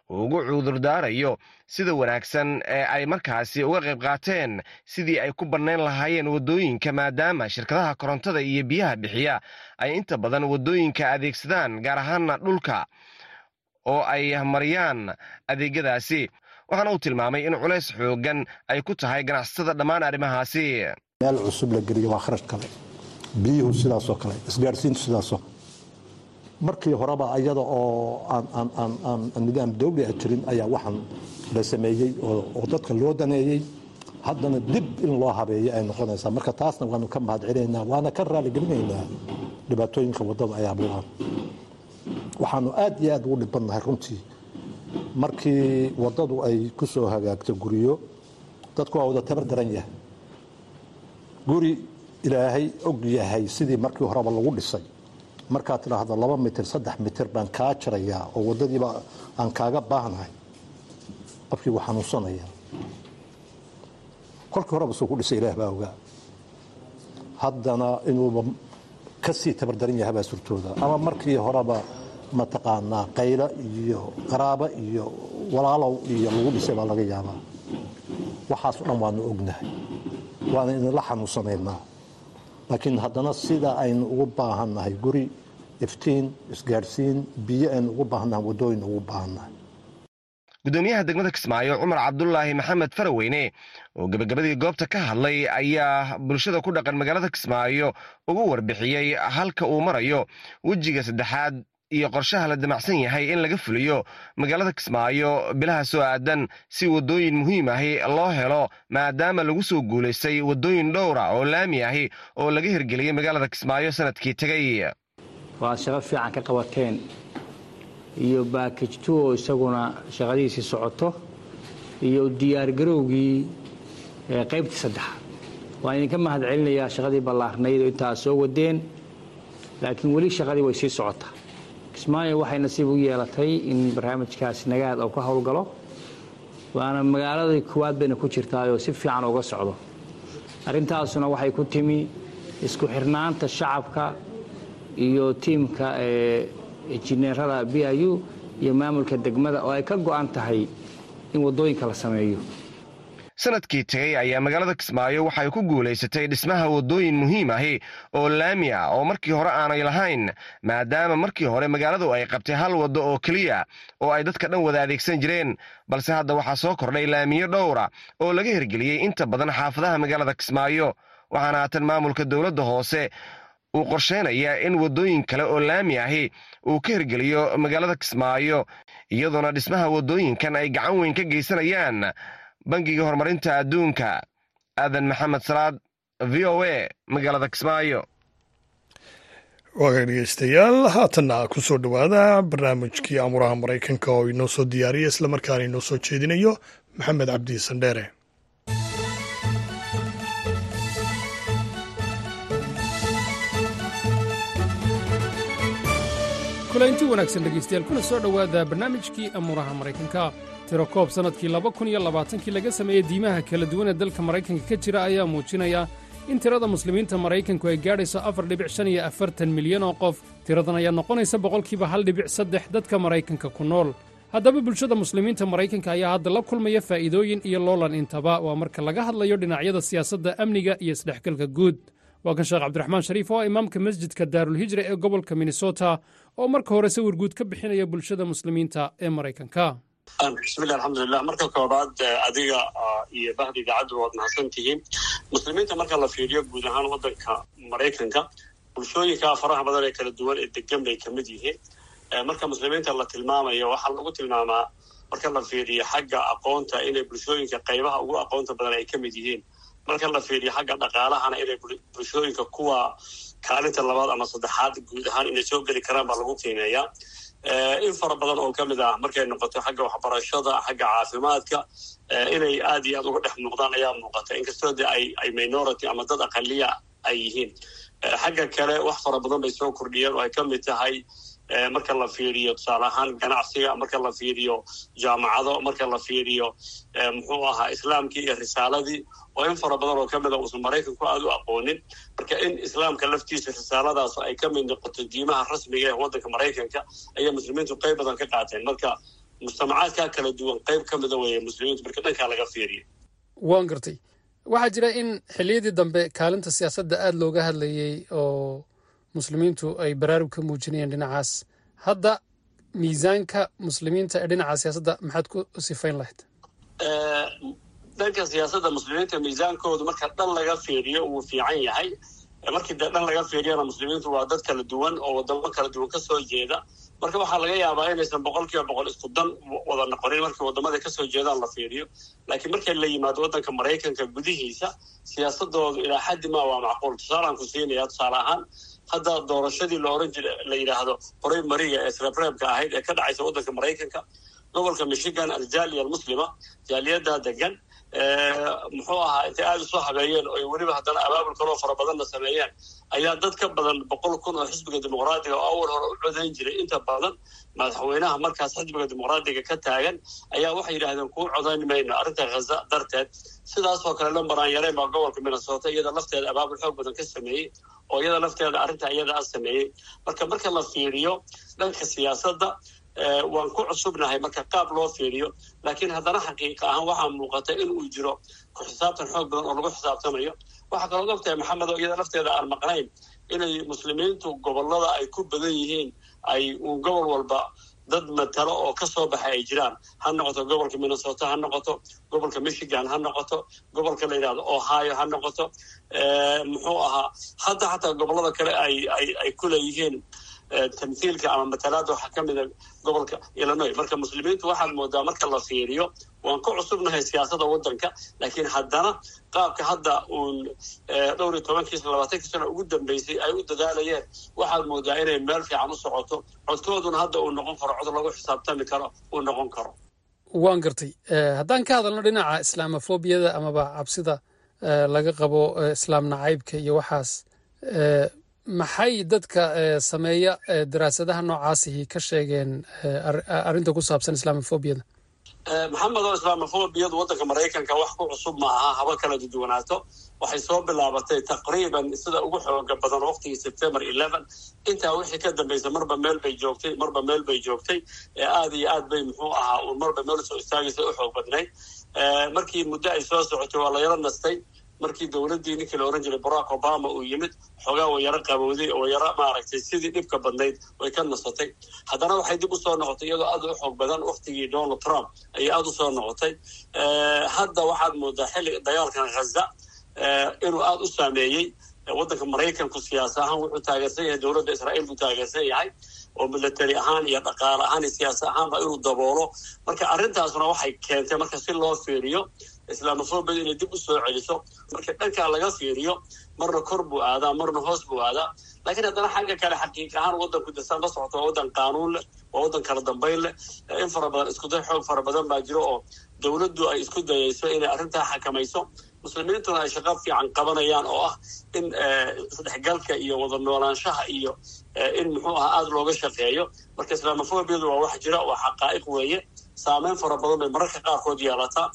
uu ugu cudurdaarayo sida wanaagsan ee ay markaasi uga qayb qaateen sidii ay ku bannayn lahaayeen waddooyinka maadaama shirkadaha korontada iyo biyaha bixiya ay inta badan waddooyinka adeegsadaan gaar ahaana dhulka oo ay mariyaan adeegyadaasi waxaana uu tilmaamay in culays xoogan ay ku tahay ganacsatada dhammaan arrimahaasi. meel cusub la geliyo waa kharash kale, biyuhu sidaasoo kale, isgaarsiintu sidaasoo markii horeba ayada oo aan aan aan aan nidaam dawli ah jirin ayaa waxaan la sameeyey oo dadka loo daneeyey, haddana dib in loo habeeyo ay noqonaysaa. marka taasna waanu ka mahadcelinaynaa, waana ka raaligelinaynaa dhibaatooyinka waddada ay abuuraan. waxaanu aad iyo aad ugu dhibbannahay runtii markii waddadu ay ku soo hagaagto guryo dadku waa wada tabar daran yahay. guri ilaahay og yahay sidii markii horeba lagu dhisay markaad tidhaahdo laba mitir saddex mitir baan kaa jarayaa oo waddadiiba aan kaaga baahnahay, qofkii wuu xanuunsanayaa. kolkii horeba suu ku dhisay ilaah baa ogaa, haddana inuuba ka sii tabardaran yahay baa surtooda, ama markii horeba mataqaanaa qaylo iyo qaraabo iyo walaalow iyo lagu dhisay baa laga yaabaa. waxaas o dhan waanu ognahay, waana idinla xanuunsanaynaa. laakiin haddana sida aynu ugu baahannahay guri, iftiin, isgaadhsiin, biyo aynu ugu baahannahay, waddooyin ugu baahannahay. gudoomiyaha degmada Kismaayo Cumar Cabdullaahi Maxamed Faraweyne oo gabagabadii goobta ka hadlay ayaa bulshada ku dhaqan magaalada Kismaayo ugu warbixiyey halka uu marayo wejiga saddexaad iyo qorshaha la damacsan yahay in laga fuliyo magaalada Kismaayo bilaha soo aadan si waddooyin muhiim ah loo helo maadaama lagu soo guuleystay waddooyin dhowr ah oo laami ah oo laga hirgeliyay magaalada Kismaayo sanadkii tagay. waa shaqo fiican ka qabateen iyo package two isaguna shaqadiisii socoto iyo diyaar garowgii qaybtii saddexaad. waan idinka mahadcelinayaa shaqadii ballaarnayd oo intaa soo wadeen, laakiin weli shaqadii way sii socotaa. Kismaayo waxay nasiib u yeelatay in barnaamijkaas nagaad oo ka howlgalo, waana magaaladii kuwaad bayna ku jirtaayoo si fiican uga socdo. arrintaasuna waxay ku timi isku xirnaanta shacabka iyo tiimka injineerada B I U iyo maamulka degmada oo ay ka go'an tahay in waddooyinka la sameeyo. sanadkii tagay ayaa magaalada Kismaayo waxay ku guuleysatay dhismaha waddooyin muhiim ah oo laami ah oo markii hore aanay lahayn, maadaama markii hore magaaladu ay qabtay hal waddo oo keliya oo ay dadka dhan wada adeegsan jireen, balse hadda waxaa soo kordhay laamiyo dhowra oo laga hirgeliyey inta badan xaafadaha magaalada Kismaayo. waxaana haatan maamulka dowladda hoose uu qorsheynayaa in waddooyin kale oo laami ah uu ka hirgeliyo magaalada Kismaayo, iyadoona dhismaha waddooyinkan ay gacan weyn ka geysanayaan bangiga horumarinta adduunka. aadan maxamed salaad, V O A, magaalada Kismaayo. waaga dhegeystayaal, haatanna ku soo dhowaada barnaamijkii amuraha maraykanka oo inoo soo diyaariya islamarkaana inoo soo jeedinayo maxamed cabdi sandheere. kulanti wanaagsan dhegaystayaal, kuna soo dhowaada barnaamijkii amuraha maraykanka. tiro koob sannadkii laba kun iyo labaatankii laga sameeyey diimaha kala duwan ee dalka maraykanka ka jira ayaa muujinaya in tirada muslimiinta maraykanku ay gaadhayso afar dhibic shan iyo afartan milyan oo qof. tiradan ayaa noqonaysa boqolkiiba hal dhibic saddex dadka maraykanka ku nool. haddaba bulshada muslimiinta maraykanka ayaa hadda la kulmaya faa'iidooyin iyo loolan intaba, waa marka laga hadlayo dhinacyada siyaasadda, amniga iyo isdhexgalka guud. waa kan sheekh cabdiraxmaan shariif oo ah imaamka masjidka daarulhijra ee gobolka minnesota oo marka hore sawir guud ka bixinaya bulshada muslimiinta ee maraykanka. bismillahi alxamdulilah. marka koobaad adiga iyo bahda idaacaddu waad mahadsan tihiin. muslimiinta marka la fiiriyo guud ahaan waddanka maraykanka, bulshooyinka faraha badan ee kala duwan ee degan bay ka mid yihiin. marka muslimiinta la tilmaamayo waxaa lagu tilmaamaa marka la fiiriyo xagga aqoonta inay bulshooyinka qaybaha ugu aqoonta badan ay ka mid yihiin. marka la fiiriyo xagga dhaqaalahana inay bulshooyinka kuwa kaalinta labaad ama saddexaad guud ahaan inay soo geli karaan baa lagu qiimeeyaa. in fara badan oo ka mid ah markay noqoto xagga waxbarashada, xagga caafimaadka, inay aad iyo aad uga dhex muuqdaan ayaa muuqata, inkastoo de ay ay minority ama dad aqaliya ay yihiin. xagga kale wax fara badan bay soo kordhiyeen oo ay ka mid tahay marka la fiiriyo tusaale ahaan ganacsiga, marka la fiiriyo jaamacado, marka la fiiriyo muxuu ahaa islaamkii iyo risaaladii oo in fara badan oo ka mid a uusan maraykanku aad u aqoonin. marka in islaamka laftiisa risaaladaas ay ka mid noqoto diimaha rasmiga ee waddanka maraykanka ayaa muslimiintu qayb badan ka qaateen. marka mujtamacaadkaa kala duwan qayb ka mida weeye muslimiintu marka dhankaa laga fiiriyo. waan gartay waxaa jira in xilliyadii dambe kaalinta siyaasadda aada looga hadlayey oo muslimiintu ay baraarug ka muujinayeen dhinacaas. hadda miisaanka muslimiinta ee dhinaca siyaasadda maxaad ku sifayn lahayd? dhanka siyaasadda muslimiinta miisaankoodu marka dhan laga fiiriyo wuu fiican yahay. markii dee dhan laga fiiriyana muslimiintu waa dad kala duwan oo wadamo kala duwan ka soo jeeda. marka waxaa laga yaabaa inaysan boqol kiiba boqol isku dan wada noqonin markii wadamada kasoo jeedaan la fiiriyo. laakiin markii la yimaado waddanka maraykanka gudihiisa siyaasadoodu ilaa xaddi ma waa macquul. tusaalaan ku siinaya tusaale ahaan hadda doorashadii la oran jira la yidhaahdo horey mariga ee sreebreebka ahayd ee ka dhacaysa waddanka maraykanka gobolka michigan aljaaliya almuslima jaaliyaddaa degan muxuu ahaa intay aada usoo habeeyeen oo weliba haddana abaabul kaloo fara badanna sameeyeen ayaa dad ka badan boqol kun oo xisbiga dimuqraadiga oo awal hore u codayn jiray inta badan madaxweynaha markaas xisbiga dimuqraadiga ka taagan ayaa waxay yidhahdeen kuu codayn mayno arrinta khaza darteed. sidaasoo kale lambaraan yareen baa gobolka minnesota iyada lafteeda abaabul xoog badan ka sameeyey oo iyada lafteeda arrinta iyada a sameeyey. marka marka la fiiriyo dhanka siyaasadda waan ku cusubnahay marka qaab loo fiiriyo, laakiin haddana xaqiiqa ahaan waxaa muuqata in uu jiro ku xisaabtan xoog badan oo lagu xisaabtamayo. waxaa kaloo ogtahay maxamed oo iyada lafteeda aan maqnayn inay muslimiintu gobolada ay ku badan yihiin ay uun gobol walba dad matalo oo ka soo baxay ay jiraan. ha noqoto gobolka minnesota, ha noqoto gobolka michigan, ha noqoto gobolka la yidhahdo ohio, ha noqoto muxuu ahaa hadda xataa gobolada kale ay ay ay ku leeyihiin tamhiilka ama matalaada waxaa ka mida gobolka illinois. marka muslimiintu waxaad moodaa marka la fiiriyo waan ku cusubnahay siyaasadda waddanka, laakiin haddana qaabka hadda uun dhowr iyo tobankiisa labaatankii sano ugu dambeysay ay u dadaalayeen waxaad moodaa inay meel fiican u socoto. codkooduna hadda uu noqon karo cod lagu xisaabtami karo uu noqon karo. waan gartay haddaan ka hadalno dhinaca islaamofobiyada amaba cabsida laga qabo islaam nacaybka iyo waxaas, maxay dadka sameeya daraasadaha noocaasihi ka sheegeen arrinta ku saabsan islaamofobiyada? maxamed oo islaamofobiyadu waddanka maraykanka wax ku cusub ma aha, haba kala duwanaato. waxay soo bilaabatay taqriiban sida ugu xooga badan waqtigii september eleven. intaa wixii ka dambaysa marba meel bay joogtay marba meel bay joogtay aada iyo aad bay muxuu ahaa uun marba meel soo istaagaysa u xoog badnayd. markii muddo ay soo socotay waa la yaro nastay. markii dowladdii ninkii la oran jiray barack obama uu yimid xoogaa way yaro qabowday oo yaro maaragtay sidii dhibka badnayd way ka nasatay. haddana waxay dib usoo noqotay iyadoo aada u xoog badan waqtigii donald trump ayay aada usoo noqotay. hadda waxaad moodaa xilli dagaalkan khaza inuu aada u saameeyey waddanka maraykanku siyaasa ahaan wuxuu taageersan yahay dowladda israa'iil buu taageersan yahay oo military ahaan iyo dhaqaale ahaan iyo siyaasa ahaanba inuu daboolo. marka arrintaasna waxay keentay marka si loo fiiriyo islaamofobiyada inay dib u soo celiso. marka dhankaa laga fiiriyo marna kor buu aadaa marna hoos buu aadaa. laakiin haddana xagga kale xaqiiq ahaan waddanku dasaan la socota waa waddan qaanuun leh, waa waddan kala dambayn leh. in fara badan iskuday xoog fara badan baa jiro oo dowladdu ay isku dayayso inay arrintaa xakamayso. muslimiintuna ay shaqo fiican qabanayaan oo ah in isdhexgalka iyo wada noolaanshaha iyo in muxuu ahaa aada looga shaqeeyo. marka islaamofobiyadu waa wax jira, waa xaqaa'iq weeye. saameyn fara badan bay mararka qaarkood yeelataa.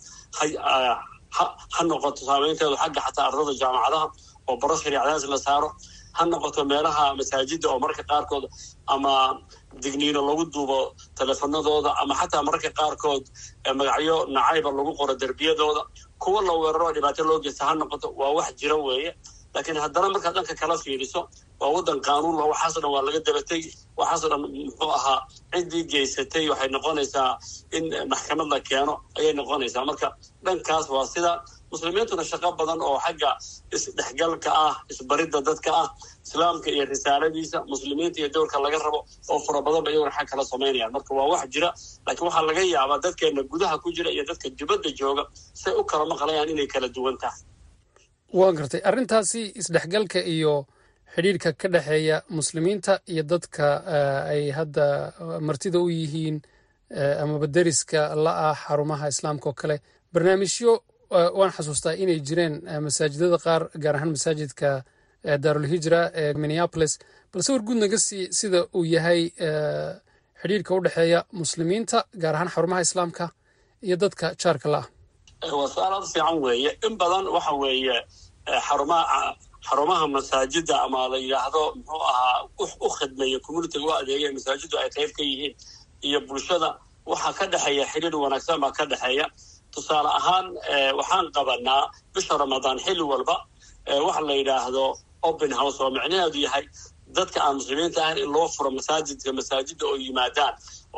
ha noqoto saameynteedu xagga xataa ardada jaamacadaha oo baro shariicadaas la saaro, ha noqoto meelaha masaajidda oo mararka qaarkood ama digniino lagu duubo teleefanadooda ama xataa mararka qaarkood magacyo nacayba lagu qoro derbiyadooda, kuwa la weeraro dhibaato loo geysta ha noqoto. waa wax jira weeye. laakiin haddana markaad dhanka kala fiiriso waa waddan qaanuun la waxaasoo dhan waa laga dabatay. waxaasoo dhan muxuu ahaa ciddii geysatay waxay noqonaysaa in maxkamad la keeno ayay noqonaysaa. marka dhankaas waa sida muslimiintuna shaqo badan oo xagga isdhexgalka ah, isbaridda dadka ah, islaamka iyo risaaladiisa muslimiinta iyo dowrka laga rabo oo fara badan ba iyaguna xag kala samaynayaan. marka waa wax jira, laakiin waxaa laga yaabaa dadkeena gudaha ku jira iyo dadka dibadda jooga say u kala maqlayaan inay kala duwan tahay. waan gartay arrintaasi isdhexgalka iyo xidhiirka ka dhexeeya muslimiinta iyo dadka ay hadda martida u yihiin amaba deriska la ah xarumaha islaamka oo kale. barnaamijyo waan xasuustaa inay jireen masaajidada qaar, gaar ahaan masaajidka daarulhijra ee minneapolis. balse war guud naga sii sida uu yahay xidhiirka u dhexeeya muslimiinta gaar ahaan xarumaha islaamka iyo dadka jaarka la ah. waa su-aal aada fiican weeye. in badan waxa weeye xarumaha xarumaha masaajida ama la yidhaahdo muxuu ahaa u khidmeeya communitiga u adeegaya masaajiddu ay qayb ka yihiin iyo bulshada waxaa ka dhexeeya xiriir wanaagsan baa ka dhexeeya. tusaale ahaan waxaan qabanaa bisha ramadaan xilli walba waxa la yidhaahdo open house oo micnaheedu yahay dadka aan muslimiinta ahayn in loo furo masaajidka masaajidda oo yimaadaan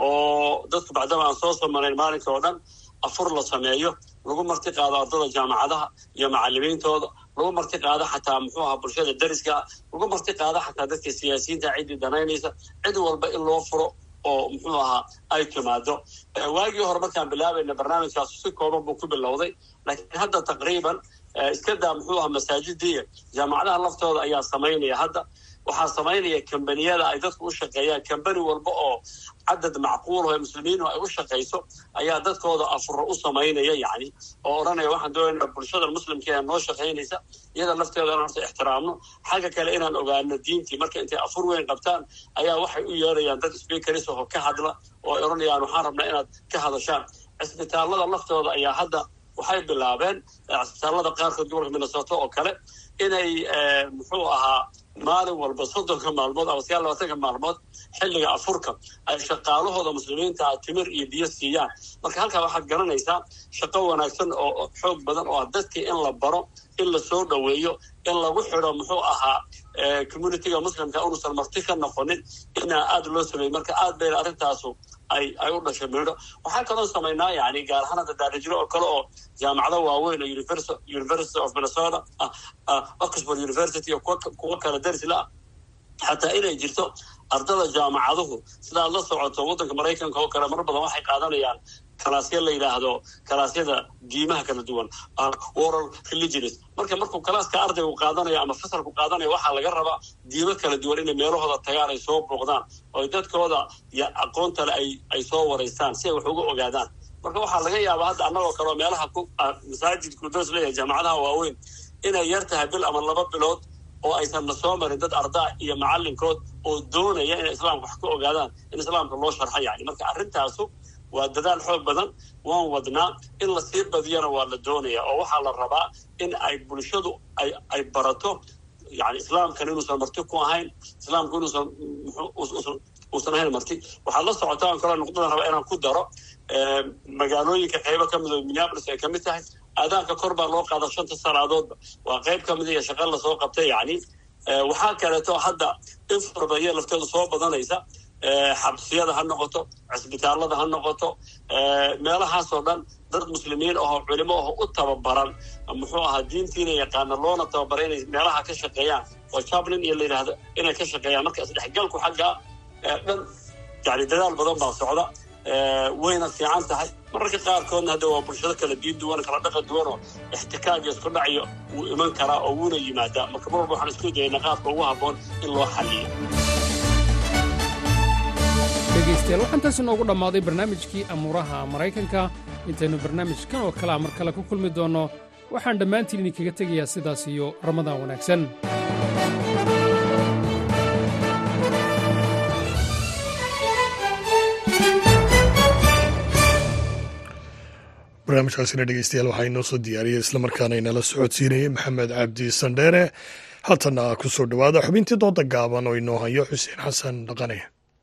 oo dadku bacdama aan soo samarayn maalinka oo dhan afur la sameeyo, lagu marti qaado ardada jaamacadaha iyo macalimiintooda, lagu marti qaado xataa muxuu ahaa bulshada dariska, lagu marti qaado xataa dadka siyaasiyiinta ciddii danaynaysa, cid walba in loo furo oo muxuu ahaa ay timaado. waagii hore markaan bilaabayna barnaamijkaas si kooban buu ku bilowday, laakiin hadda taqriiban iska daa muxuu ahaa masaajidii jaamacadaha laftooda ayaa samaynaya. hadda waxaa samaynaya kambaniyada ay dadku u shaqeeyaan, kambani walba oo cadad macquul oo muslimiinu ay u shaqayso ayaa dadkooda afuro u samaynaya, yani oo odhanaya waxaan doonayna bulshada muslimka ee noo shaqaynaysa iyada lafteeda inaan horta ixtiraamno, xagga kale inaan ogaano diintii. marka intay afur weyn qabtaan ayaa waxay u yeerayaan dad speakers oo ka hadla oo odhanayaan waxaan rabnaa inaad ka hadashaan. cisbitaalada laftooda ayaa hadda waxay bilaabeen, cisbitaalada qaarkood gobolka Minnesota oo kale, inay muxuu ahaa maalin walba soddonka maalmood ama sagaal labaatanka maalmood xilliga afurka ay shaqaalahooda muslimiinta timir iyo biyo siiyaan. marka halkaa waxaad garanaysaa shaqo wanaagsan oo xoog badan oo dadkii in la baro, in la soo dhoweeyo, in lagu xidho muxuu ahaa communityga muslimka unuusan marti ka noqonin, inaa aada loo sameeyey. marka aad bayna arrintaasu ay ay u dhashay midho. waxaan kaloo samaynaa yani gaar ahaan hadda daarijiro oo kale oo jaamacado waaweyn oo University of Minnesota, Oxford University iyo kuwa kale darisla xataa inay jirto ardada jaamacaduhu sidaad la socoto waddanka Maraykanka oo kale mar badan waxay qaadanayaan kalaasya la yidhaahdo kalaasyada diimaha kala duwan, oral religions. marka markuu kalaaska ardaygu qaadanayo ama fasalku qaadanayo waxaa laga rabaa diimo kala duwan inay meelahooda tagaan, ay soo booqdaan oo dadkooda iyo aqoonta le ay ay soo wareystaan si ay wax uga ogaadaan. marka waxaa laga yaabaa hadda annagoo kale oo meelaha ku masaajidku doos leeyahay jaamacadaha waaweyn inay yar tahay bil ama laba bilood oo aysan na soo marin dad ardaa iyo macalinkood oo doonaya inay islaamka wax ka ogaadaan, in islaamka loo sharxa yani. marka arrintaasu waa dadaal xoog badan, waan wadnaa, in la sii badiyana waa la doonaya oo waxaa la rabaa in ay bulshadu ay ay barato yani islaamkan inuusan marti ku ahayn, islaamku inuusan uusan ahayn marti. waxaad la socotaan kaloo nuqdadan rabaa inaan ku daro magaalooyinka qaybo ka mid oo Minneapolis ay ka mid tahay aadaanka kor baa loo qaada shanta salaadoodba, waa qayb ka mid iyo shaqo lasoo qabtay yani. waxaa kaleeto hadda in farbaya lafteedu soo badanaysa, xabsiyada ha noqoto, cisbitaalada ha noqoto, meelahaasoo dhan dad muslimiin ahoo culimo aho u tababaran muxuu ahaa diintiina yaqaana loona tababaray inay meelaha ka shaqeeyaan oo chaplain iyo la yidhaahdo inay ka shaqeeyaan. marka isdhexgalku xagga dhan yani dadaal badan baa socda, wayna fiican tahay. mararka qaarkoodna hadda waa bulshado kala diin duwan, kala dhaqan duwan oo ixtikaag iyo isku dhacyo wuu iman karaa oo wuuna yimaadaa. marka mar walba waxaan isku dayaynaa qaabka ugu habboon in loo xalliyo. dhegaystayaal waxaan taasi noogu dhammaaday barnaamijkii amuuraha maraykanka. intaynu barnaamijkan oo kalea mar kale ku kulmi doonno waxaan dhammaantiin idinkaga tegayaa sidaas iyo ramadaan wanaagsan. barnaamijkaasina dhegeystayaal waxaa inoo soo diyaariyey islamarkaana inala socodsiinayay maxamed cabdi sandheere. haatana ku soo dhowaada xubintii dooda gaaban oo inoo hayo xuseen xasan dhaqane.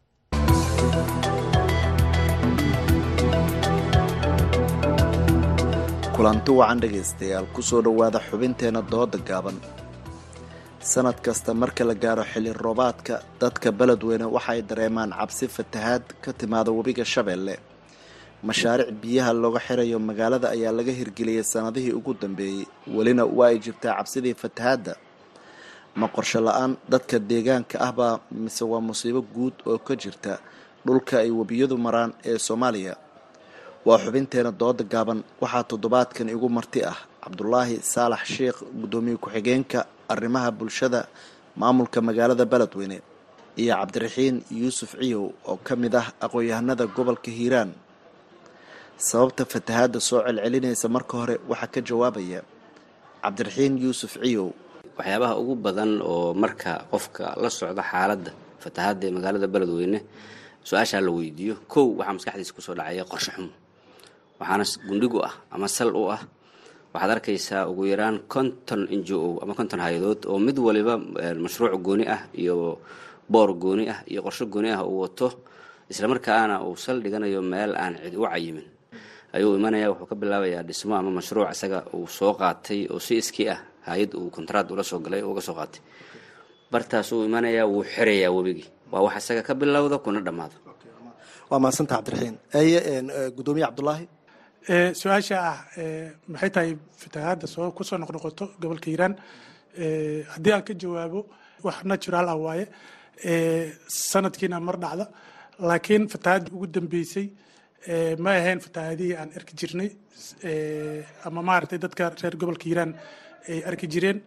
kulanti wacan dhegaystayaal ku soo dhowaada xubinteenna dooda gaaban. sanad kasta marka la gaaro xilli roobaadka dadka beledweyne waxay dareemaan cabsi fatahaad ka timaada webiga shabeelle. mashaariic biyaha looga xirayo magaalada ayaa laga hirgeliyey sanadihii ugu dambeeyey, welina waa ay jirtaa cabsidii fatahaadda. ma qorsho la-aan dadka deegaanka ahbaa mise waa musiibo guud oo ka jirta dhulka ay webiyadu maraan ee Soomaaliya? waa xubinteena dooda gaaban. waxaa toddobaadkan igu marti ah Cabdulaahi Saalax Sheekh, gudoomiye ku-xigeenka arrimaha bulshada maamulka magaalada beledweyne, iyo Cabdiraxiin Yuusuf Ciyow oo ka mid ah aqoon-yahanada gobolka Hiiraan. sababta fatahaadda soo celcelinaysa marka hore waxaa ka jawaabaya Cabdiraxiin Yuusuf Ciyow. waxyaabaha ugu badan oo marka qofka la socda xaaladda fatahaadda ee magaalada beledweyne su-aashaa la weydiiyo, kow waxaa maskaxdiisa kusoo dhacaya qorshe xumo, waxaana gundhigu ah ama sal u ah. waxaad arkaysaa ugu yaraan konton n g o ama konton hay-adood oo mid waliba mashruuc gooni ah iyo boor gooni ah iyo qorshe gooni ah uu wato, islamarkaana uu saldhiganayo meel aan cid u cayimin ayuu imanaya. wuxuu ka bilaabayaa dhismo ama mashruuc isaga uu soo qaatay oo si iskii ah hay-ad uu kontraad ula soo galay uga soo qaatay. bartaas uu imanayaa wuu xirayaa webigii. waa wax isaga ka bilowda kuna dhammaado. waa mahadsanta cabdiraxiin. eye gudoomiye cabdulaahi, su-aasha ah maxay tahay fatahaadda soo kusoo noqnoqoto gobolka hiiraan? haddii aan ka jawaabo, wax natural ah waaye, sanadkiina mar dhacda, laakiin fatahaadda ugu dambeysay ma ahayn fatahaadihii aan arki jirnay ama maaragtay dadka reer gobolka hiiraan ay arki jireen.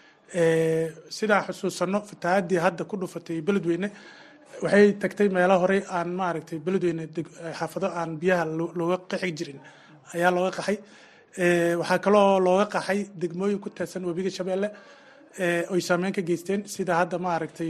sidaa xusuusano fatahaadii hadda ku dhufatay beledweyne waxay tagtay meelo horey aan maaragtay beledweyne xaafado aan biyaha looga qaxi jirin ayaa looga qaxay. waxaa kaloo looga qaxay degmooyin ku teedsan webiga shabeelle oy saameyn ka geysteen sida hadda maaragtay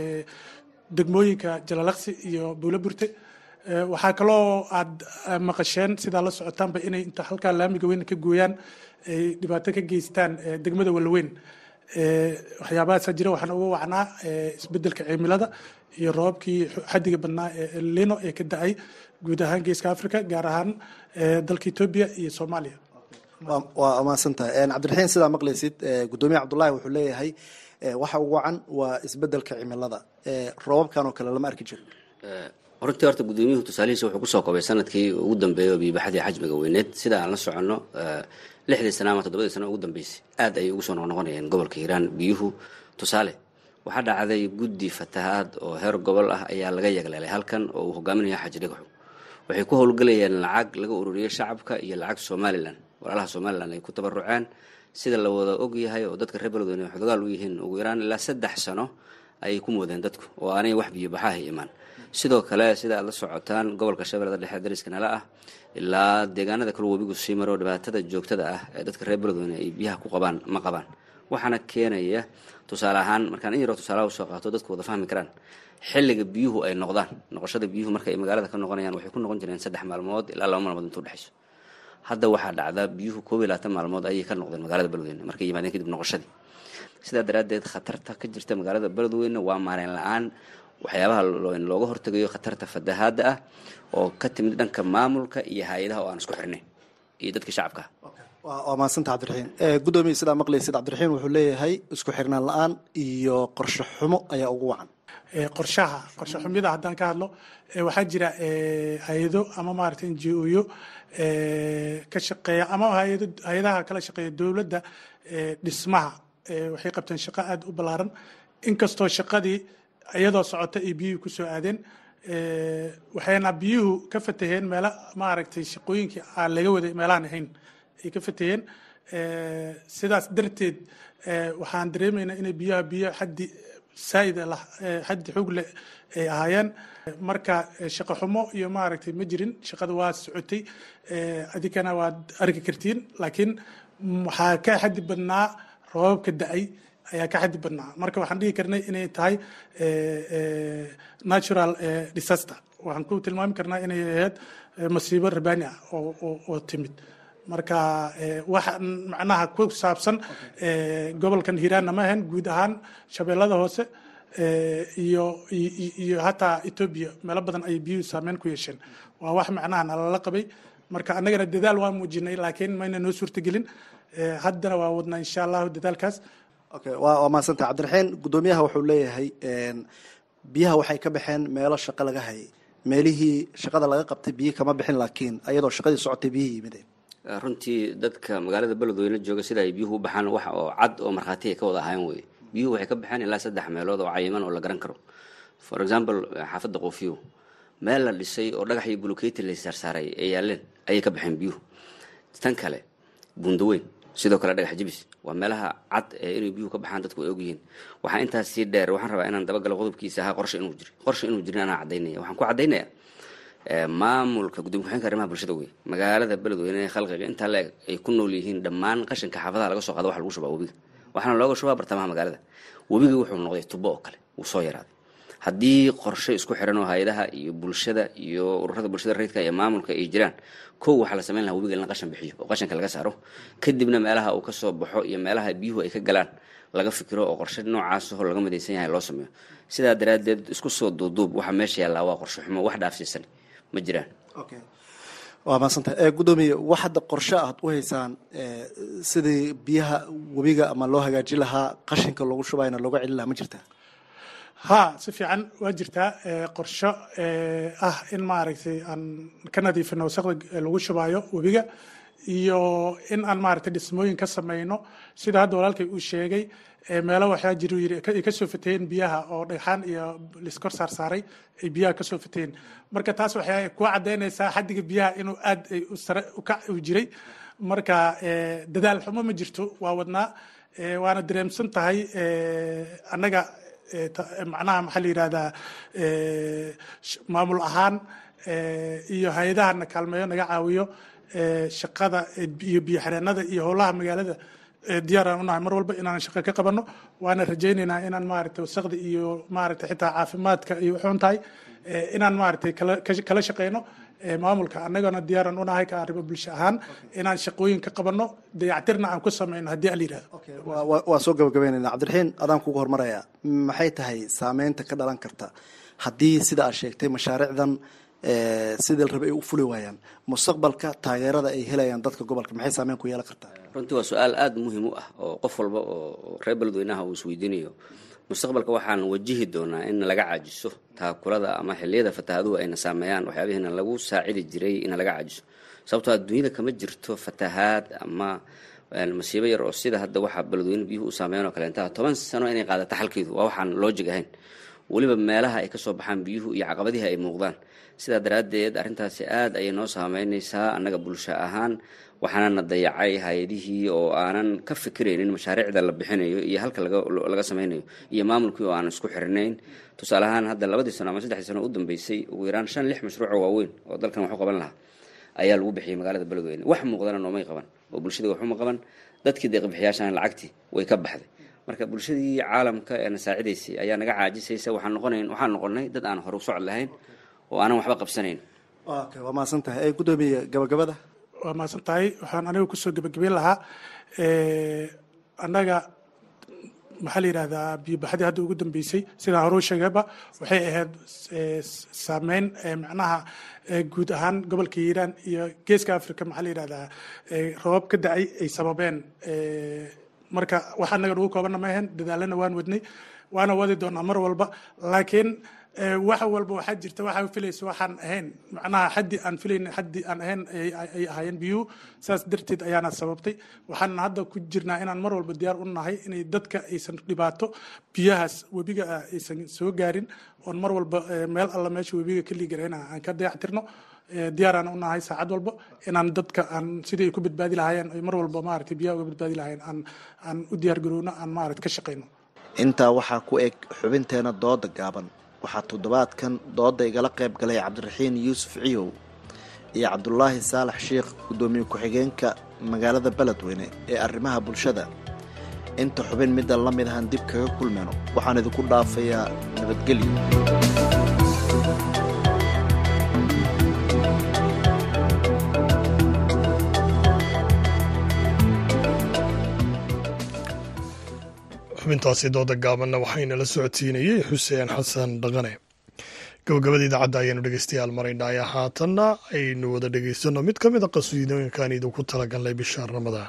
degmooyinka jalalaqsi iyo buulo burte. waxaa kaloo aad maqasheen sidaa la socotaanba inay inta halkaa laamiga weyn ka gooyaan ay dhibaato ka geystaan degmada walaweyn. waxyaabahaasa jira waxaan uga wacnaa isbedelka cimilada iyo roobabkii xadiga badnaa ee lino ee ka da-ay guud ahaan geeska africa, gaar ahaan dalka etoobiya iyo soomaaliya. waa mahadsantahay cabdiraxiin. sidaa maqlaysid gudoomiye cabdulaahi wuxuu leeyahay waxa ugu wacan waa isbedelka cimilada, roobabkan oo kale lama arki jirin. runtii horta gudoomiyuhu tusaalihiisa wuxuu kusoo kobay sanadkii ugu dambeeyay biibaxadii xajmiga weyneed. sida aan la soconno lixdii sana ama toddobadii sano ugu dambeysay aad ayay ugu soo noqnoqonayeen gobolka hiiraan biyuhu. tusaale waxaa dhacday guddi fatahaad oo heer gobol ah ayaa laga yagleelay halkan oo uu hogaaminaya xaaji dhagaxu. waxay ku howlgelayeen lacag laga ururiyey shacabka iyo lacag somalilan, walaalaha somalilan ay ku tabaruceen. sida la wada og yahay oo dadka reer beledweyne xodogaal u yihiin, ugu yaraan ilaa saddex sano ayay ku moodeen dadku oo aanay wax biyo baxaaha imaan. sidoo kale sida aad la socotaan gobolka shabeellada dhexe dariska nala ah ilaa deegaanada kale webigu sii maro, dhibaatada joogtada ah ee dadka reer beledweyne ay biyaha ku qabaan ma qabaan. waxaana keenaya tusaale ahaan markaan in yaroo tusaalaha usoo qaato dadku wada fahmi karaan, xilliga biyuhu ay noqdaan, noqoshada biyuhu marka ay magaalada ka noqonayaan waxay ku noqon jireen saddex maalmood ilaa laba maalmood intuu dhexayso. hadda waxaa dhacdaa biyuhu koob iyo labaatan maalmood ayay ka noqdeen magaalada beledweyne markay yimaadeen kadib noqoshadii. sidaa daraaddeed khatarta ka jirta magaalada beledweyne waa maareyn la-aan waxyaabaha looga hortegayo khatarta fatahaadda ah oo ka timid dhanka maamulka iyo hay-adaha oo aan isku xirnayn iyo dadka shacabka. waa mahadsanta cabdiraxiin. gudoomiye sidaa maqlaysid cabdiraxiin wuxuu leeyahay isku xirnaan la-aan iyo qorshe xumo ayaa ugu wacan. qorshaha qorshe xumyada haddaan ka hadlo, waxaa jira hay-ado ama maaragtay n g o-yo ka shaqeeya ama hay-ado hay-adaha kala shaqeeya dowladda dhismaha. waxay qabteen shaqo aada u ballaaran, inkastoo shaqadii iyadoo socota ay biyuhu ku soo aadeen. waxayna biyuhu ka fataheen meelo maaragtay shaqooyinkii aan laga waday meelahaan ahayn ay ka fataheen. sidaas darteed waxaan dareemaynaa inay biyaha biyo xaddi saa'id lah xaddi xoog leh ay ahaayeen. marka shaqo xumo iyo maaragtay ma jirin, shaqada waa socotay, adinkana waad arki kartiin. laakiin waxaa ka xaddi badnaa roobabka da-ay ayaa ka xaddi badnaa. marka waxaan dhihi karnay inay tahay natural disaster. waxaan ku tilmaami karnaa inay ahayd masiibo rabaani ah oo timid. marka wax macnaha ku saabsan gobolkan hiiraanna ma ahayn, guud ahaan shabeellada hoose iyo iyo hataa etoobiya meelo badan ayay biyuhu saameyn ku yeesheen. waa wax macnaha nalala qabay. marka annagana dadaal waa muujinay, laakiin mayna noo suurtagelin. haddana waa wadnaa insha allahu dadaalkaas. okay waa mahadsanta cabdiraxiin. gudoomiyaha wuxuu leeyahay biyaha waxay ka baxeen meelo shaqo laga hayay, meelihii shaqada laga qabtay biyi kama bixin, laakiin ayadoo shaqadii socotay biyihii yimideen. runtii dadka magaalada beledweyne jooga sida ay biyuhu u baxaan wax oo cad oo markhaati ay ka wada ahayn weye. biyuhu waxay ka baxeen ilaa saddex meelood oo cayiman oo la garan karo. for example xaafadda qoofiyo meel la dhisay oo dhagax iyo buluketi la saarsaaray ay yaaleen ayay ka baxeen biyuhu. tan kale bundaweyn sidoo kale dhagax jibis waa meelaha cad ee inay biyuhu ka baxaan dadku ay ogyihiin. waxaa intaas sii dheer, waxaan rabaa inaan dabagalo qodobkiisa ahaa qorshe inuu jiro qorshe inuu jirin anaa cadaynaya. waxaan ku caddaynaya maamulka gudoomiye ku-xigeenka arrimaha bulshada wey magaalada beledweyne khalqiga intaa la-eg ay ku nool yihiin dhammaan qashinka xaafadaha laga soo qaado waxa lagu shubaa webiga, waxaana looga shubaa bartamaha magaalada. webiga wuxuu noqday tubo oo kale, wuu soo yaraaday. haddii qorshe isku xiran oo hay-adaha iyo bulshada iyo ururada bulshada rayidka iyo maamulka ay jiraan, kow waxaa la samayn lahaa webiga in la qashan bixiyo oo qashanka laga saaro, kadibna meelaha uu kasoo baxo iyo meelaha biyuhu ay ka galaan laga fikiro oo qorshe noocaas oo laga midaysan yahay loo sameeyo. sidaa daraaddeed isku soo duuduub waxa meesha yaallaa waa qorshe xumo, wax dhaafsiisan ma jiraan. waa maadsantahay gudoomiye, wax hadda qorshe aad u haysaan sidii biyaha webiga ama loo hagaajin lahaa, qashinka loogu shubayna looga celin lahaa ma jirtaa? ha si fiican waa jirtaa qorsho ah in maaragtay aan ka nadiifino wasaqda lagu shubayo webiga, iyo in aan maaragtay dhismooyin ka samayno sida hadda walaalkay uu sheegay. meelo waxaa jiru yiri ay kasoo fateen biyaha oo dhagxaan iyo liskor saar saaray ay biyaha kasoo fateen. marka taas waxay ku cadeynaysaa xaddiga biyaha inuu aad ay u sare u kac u jiray. marka dadaal xumo ma jirto, waa wadnaa waana dareemsan tahay annaga macnaha maxaa la yidhahdaa maamul ahaan iyo hay-adahana kaalmeeyo naga caawiyo shaqada iyo biyo xireenada iyo howlaha magaalada diyaaraan unahay mar walba inaan shaqo ka qabano. waana rajaynaynaa inaan maaragtay wasaqda iyo maaragtay xitaa caafimaadka iyo wuxuun tahay inaan maaragtay kala shaqeyno maamulka. annagana diyaaran unahay ka arrimo bulsho ahaan inaan shaqooyin ka qabano, dayactirna aan ku sameyno haddii ala yidhahdo. waa soo gabagabeynayna. cabdiraxiin, adaan kugu hormaraya, maxay tahay saameynta ka dhalan karta haddii sida aad sheegtay mashaariicdan sidii la rabay ay u fuli waayaan, mustaqbalka taageerada ay helayaan dadka gobolka maxay saameyn ku yeelan kartaa? runtii waa su-aal aada muhiim u ah oo qof walba oo reer beledweynaha uu isweydiinayo. mustaqbalka waxaan wajihi doonaa in laga caajiso taakulada ama xilliyada fatahaaduhu ayna saameeyaan waxyaabihiina lagu saacidi jiray in laga caajiso, sababtoo adduunyada kama jirto fatahaad ama masiibo yar oo sida hadda waxaa beledweyne biyuhu u saameeyaan oo kaleentaa toban sano inay qaadata xalkeedu waa waxaan loojig ahayn, weliba meelaha ay kasoo baxaan biyuhu iyo caqabadihi ay muuqdaan. sidaa daraaddeed arrintaasi aad ayay noo saameynaysaa annaga bulsho ahaan, waxaanana dayacay hay-adihii oo aanan ka fikiraynin mashaariicda la bixinayo iyo halka laga sameynayo iyo maamulkii oo aanan isku xirinayn. tusaale ahaan hadda labadii sano ama saddexdii sano u dambeysay ugu yaraan shan lix mashruucoo waaweyn oo dalkan waxu qaban lahaa ayaa lagu bixiyay magaalada beledweyne. wax muuqdana noomay qaban oo bulshada waxuma qaban, dadkii deeqbixiyaashaan lacagtii way ka baxday. marka bulshadii caalamka ee na saacidaysay ayaa naga caajisaysa. waxaan noqonayn waxaan noqonay dad aan hore u socod lahayn oo aanan waxba qabsanayn. waa mahadsan tahay gudoomiye, gabagabada. waa mahadsan tahay. waxaan aniga kusoo gebagabeyn lahaa annaga maxaa la yidhahdaa biyobaxdii hadda ugu dambeysay sidaan hore u sheegayba waxay ahayd saameyn macnaha guud ahaan gobolka hiiraan iyo geeska africa maxaa la yidhahdaa roobab ka da-ay ay sababeen. marka wax annaga ugu koobana ma ahayn, dadaalana waan wadnay waana wadi doonaa mar walba. laakiin wax walba waxaa jirta waxaa filaysa waxaan ahayn macnaha xaddi aan filayn xaddi aan ahayn ay ahaayeen biyuhu. saas darteed ayaana sababtay. waxaan hadda ku jirnaa inaan mar walba diyaar u nahay inay dadka aysan dhibaato biyahaas webiga ah aysan soo gaarin, oon mar walba meel alla meesha webiga ka liigarayna aan ka dayactirno. diyaaraan u nahay saacad walba inaan dadka aan sidii ay ku badbaadi lahaayeen ay mar walba maaragtay biyaha uga badbaadi lahaayeen aan aan u diyaar garowno, aan maaragtay ka shaqayno. intaa waxaa ku eg xubinteena dooda gaaban. waxaa toddobaadkan dooda igala qayb galay cabdiraxiin yuusuf ciyow iyo cabdulaahi saalax sheikh, gudoomiye ku-xigeenka magaalada beledweyne ee arrimaha bulshada. inta xubin midda la mid ahaan dib kaga kulmayno waxaan idinku dhaafayaa nabadgelyo. xubintaasi dooda gaabanna waxaynala socodsiinayey xuseen xasan dhaqane. gabagabada idaacadda ayaanu dhegeystayaal maraynaya. haatanna aynu wada dhegeysano mid ka mid a qasiidooyinkaan idinku talagalnay bisha ramadaan.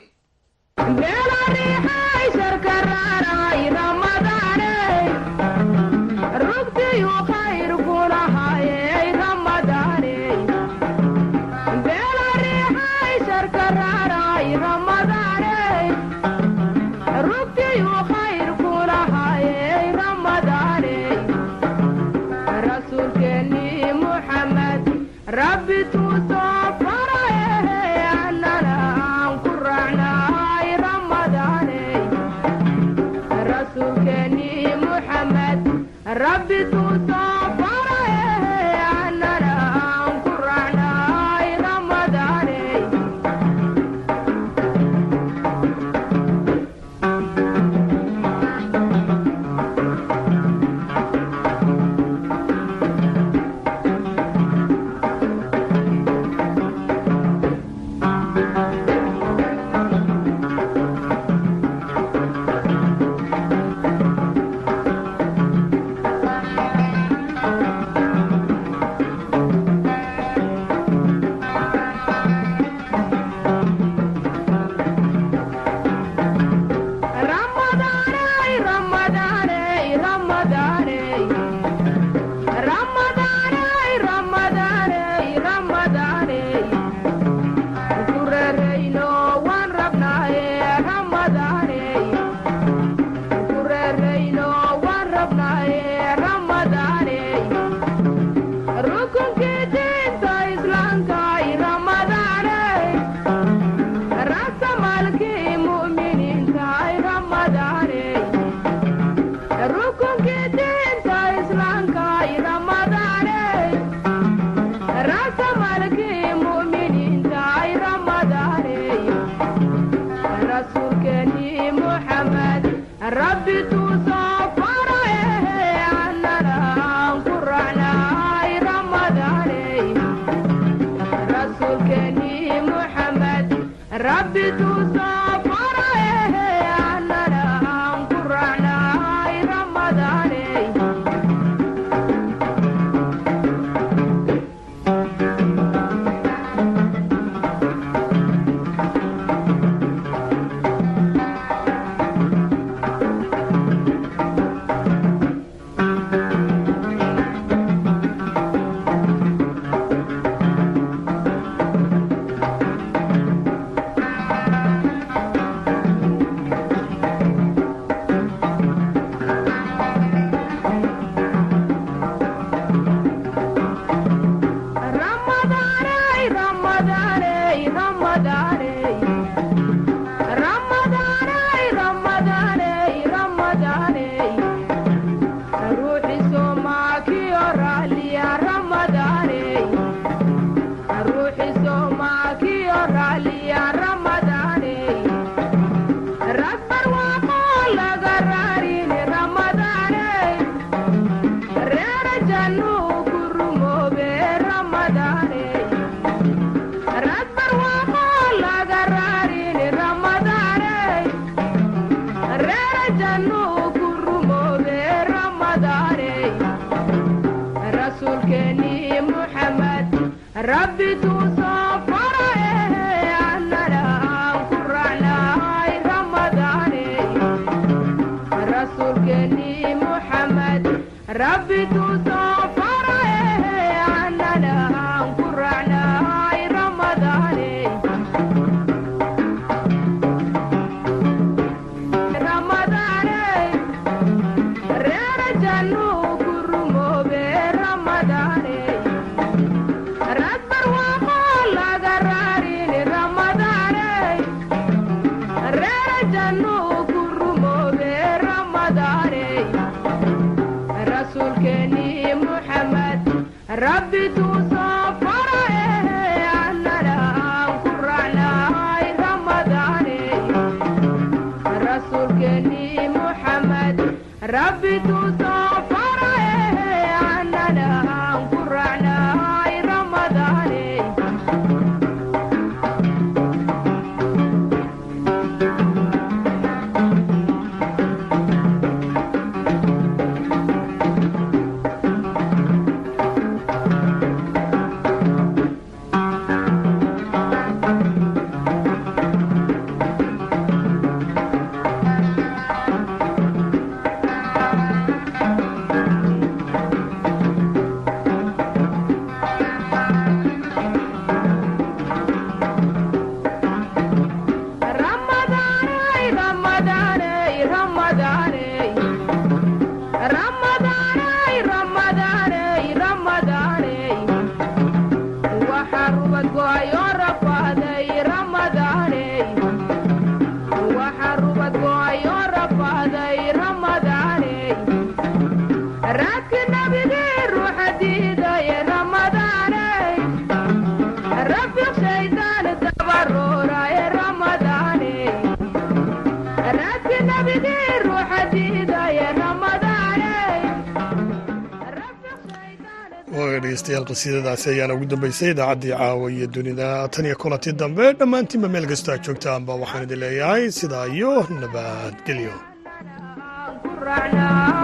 dhegeystayaal qasiidadaasi ayaana ugu dambeysay idaacaddii caawa iyo dunida tan iyo kulantii dambe dhammaantiinba meel kasta aad joogtaanba waxaan idin leeyahay sidaa iyo nabadgelyo.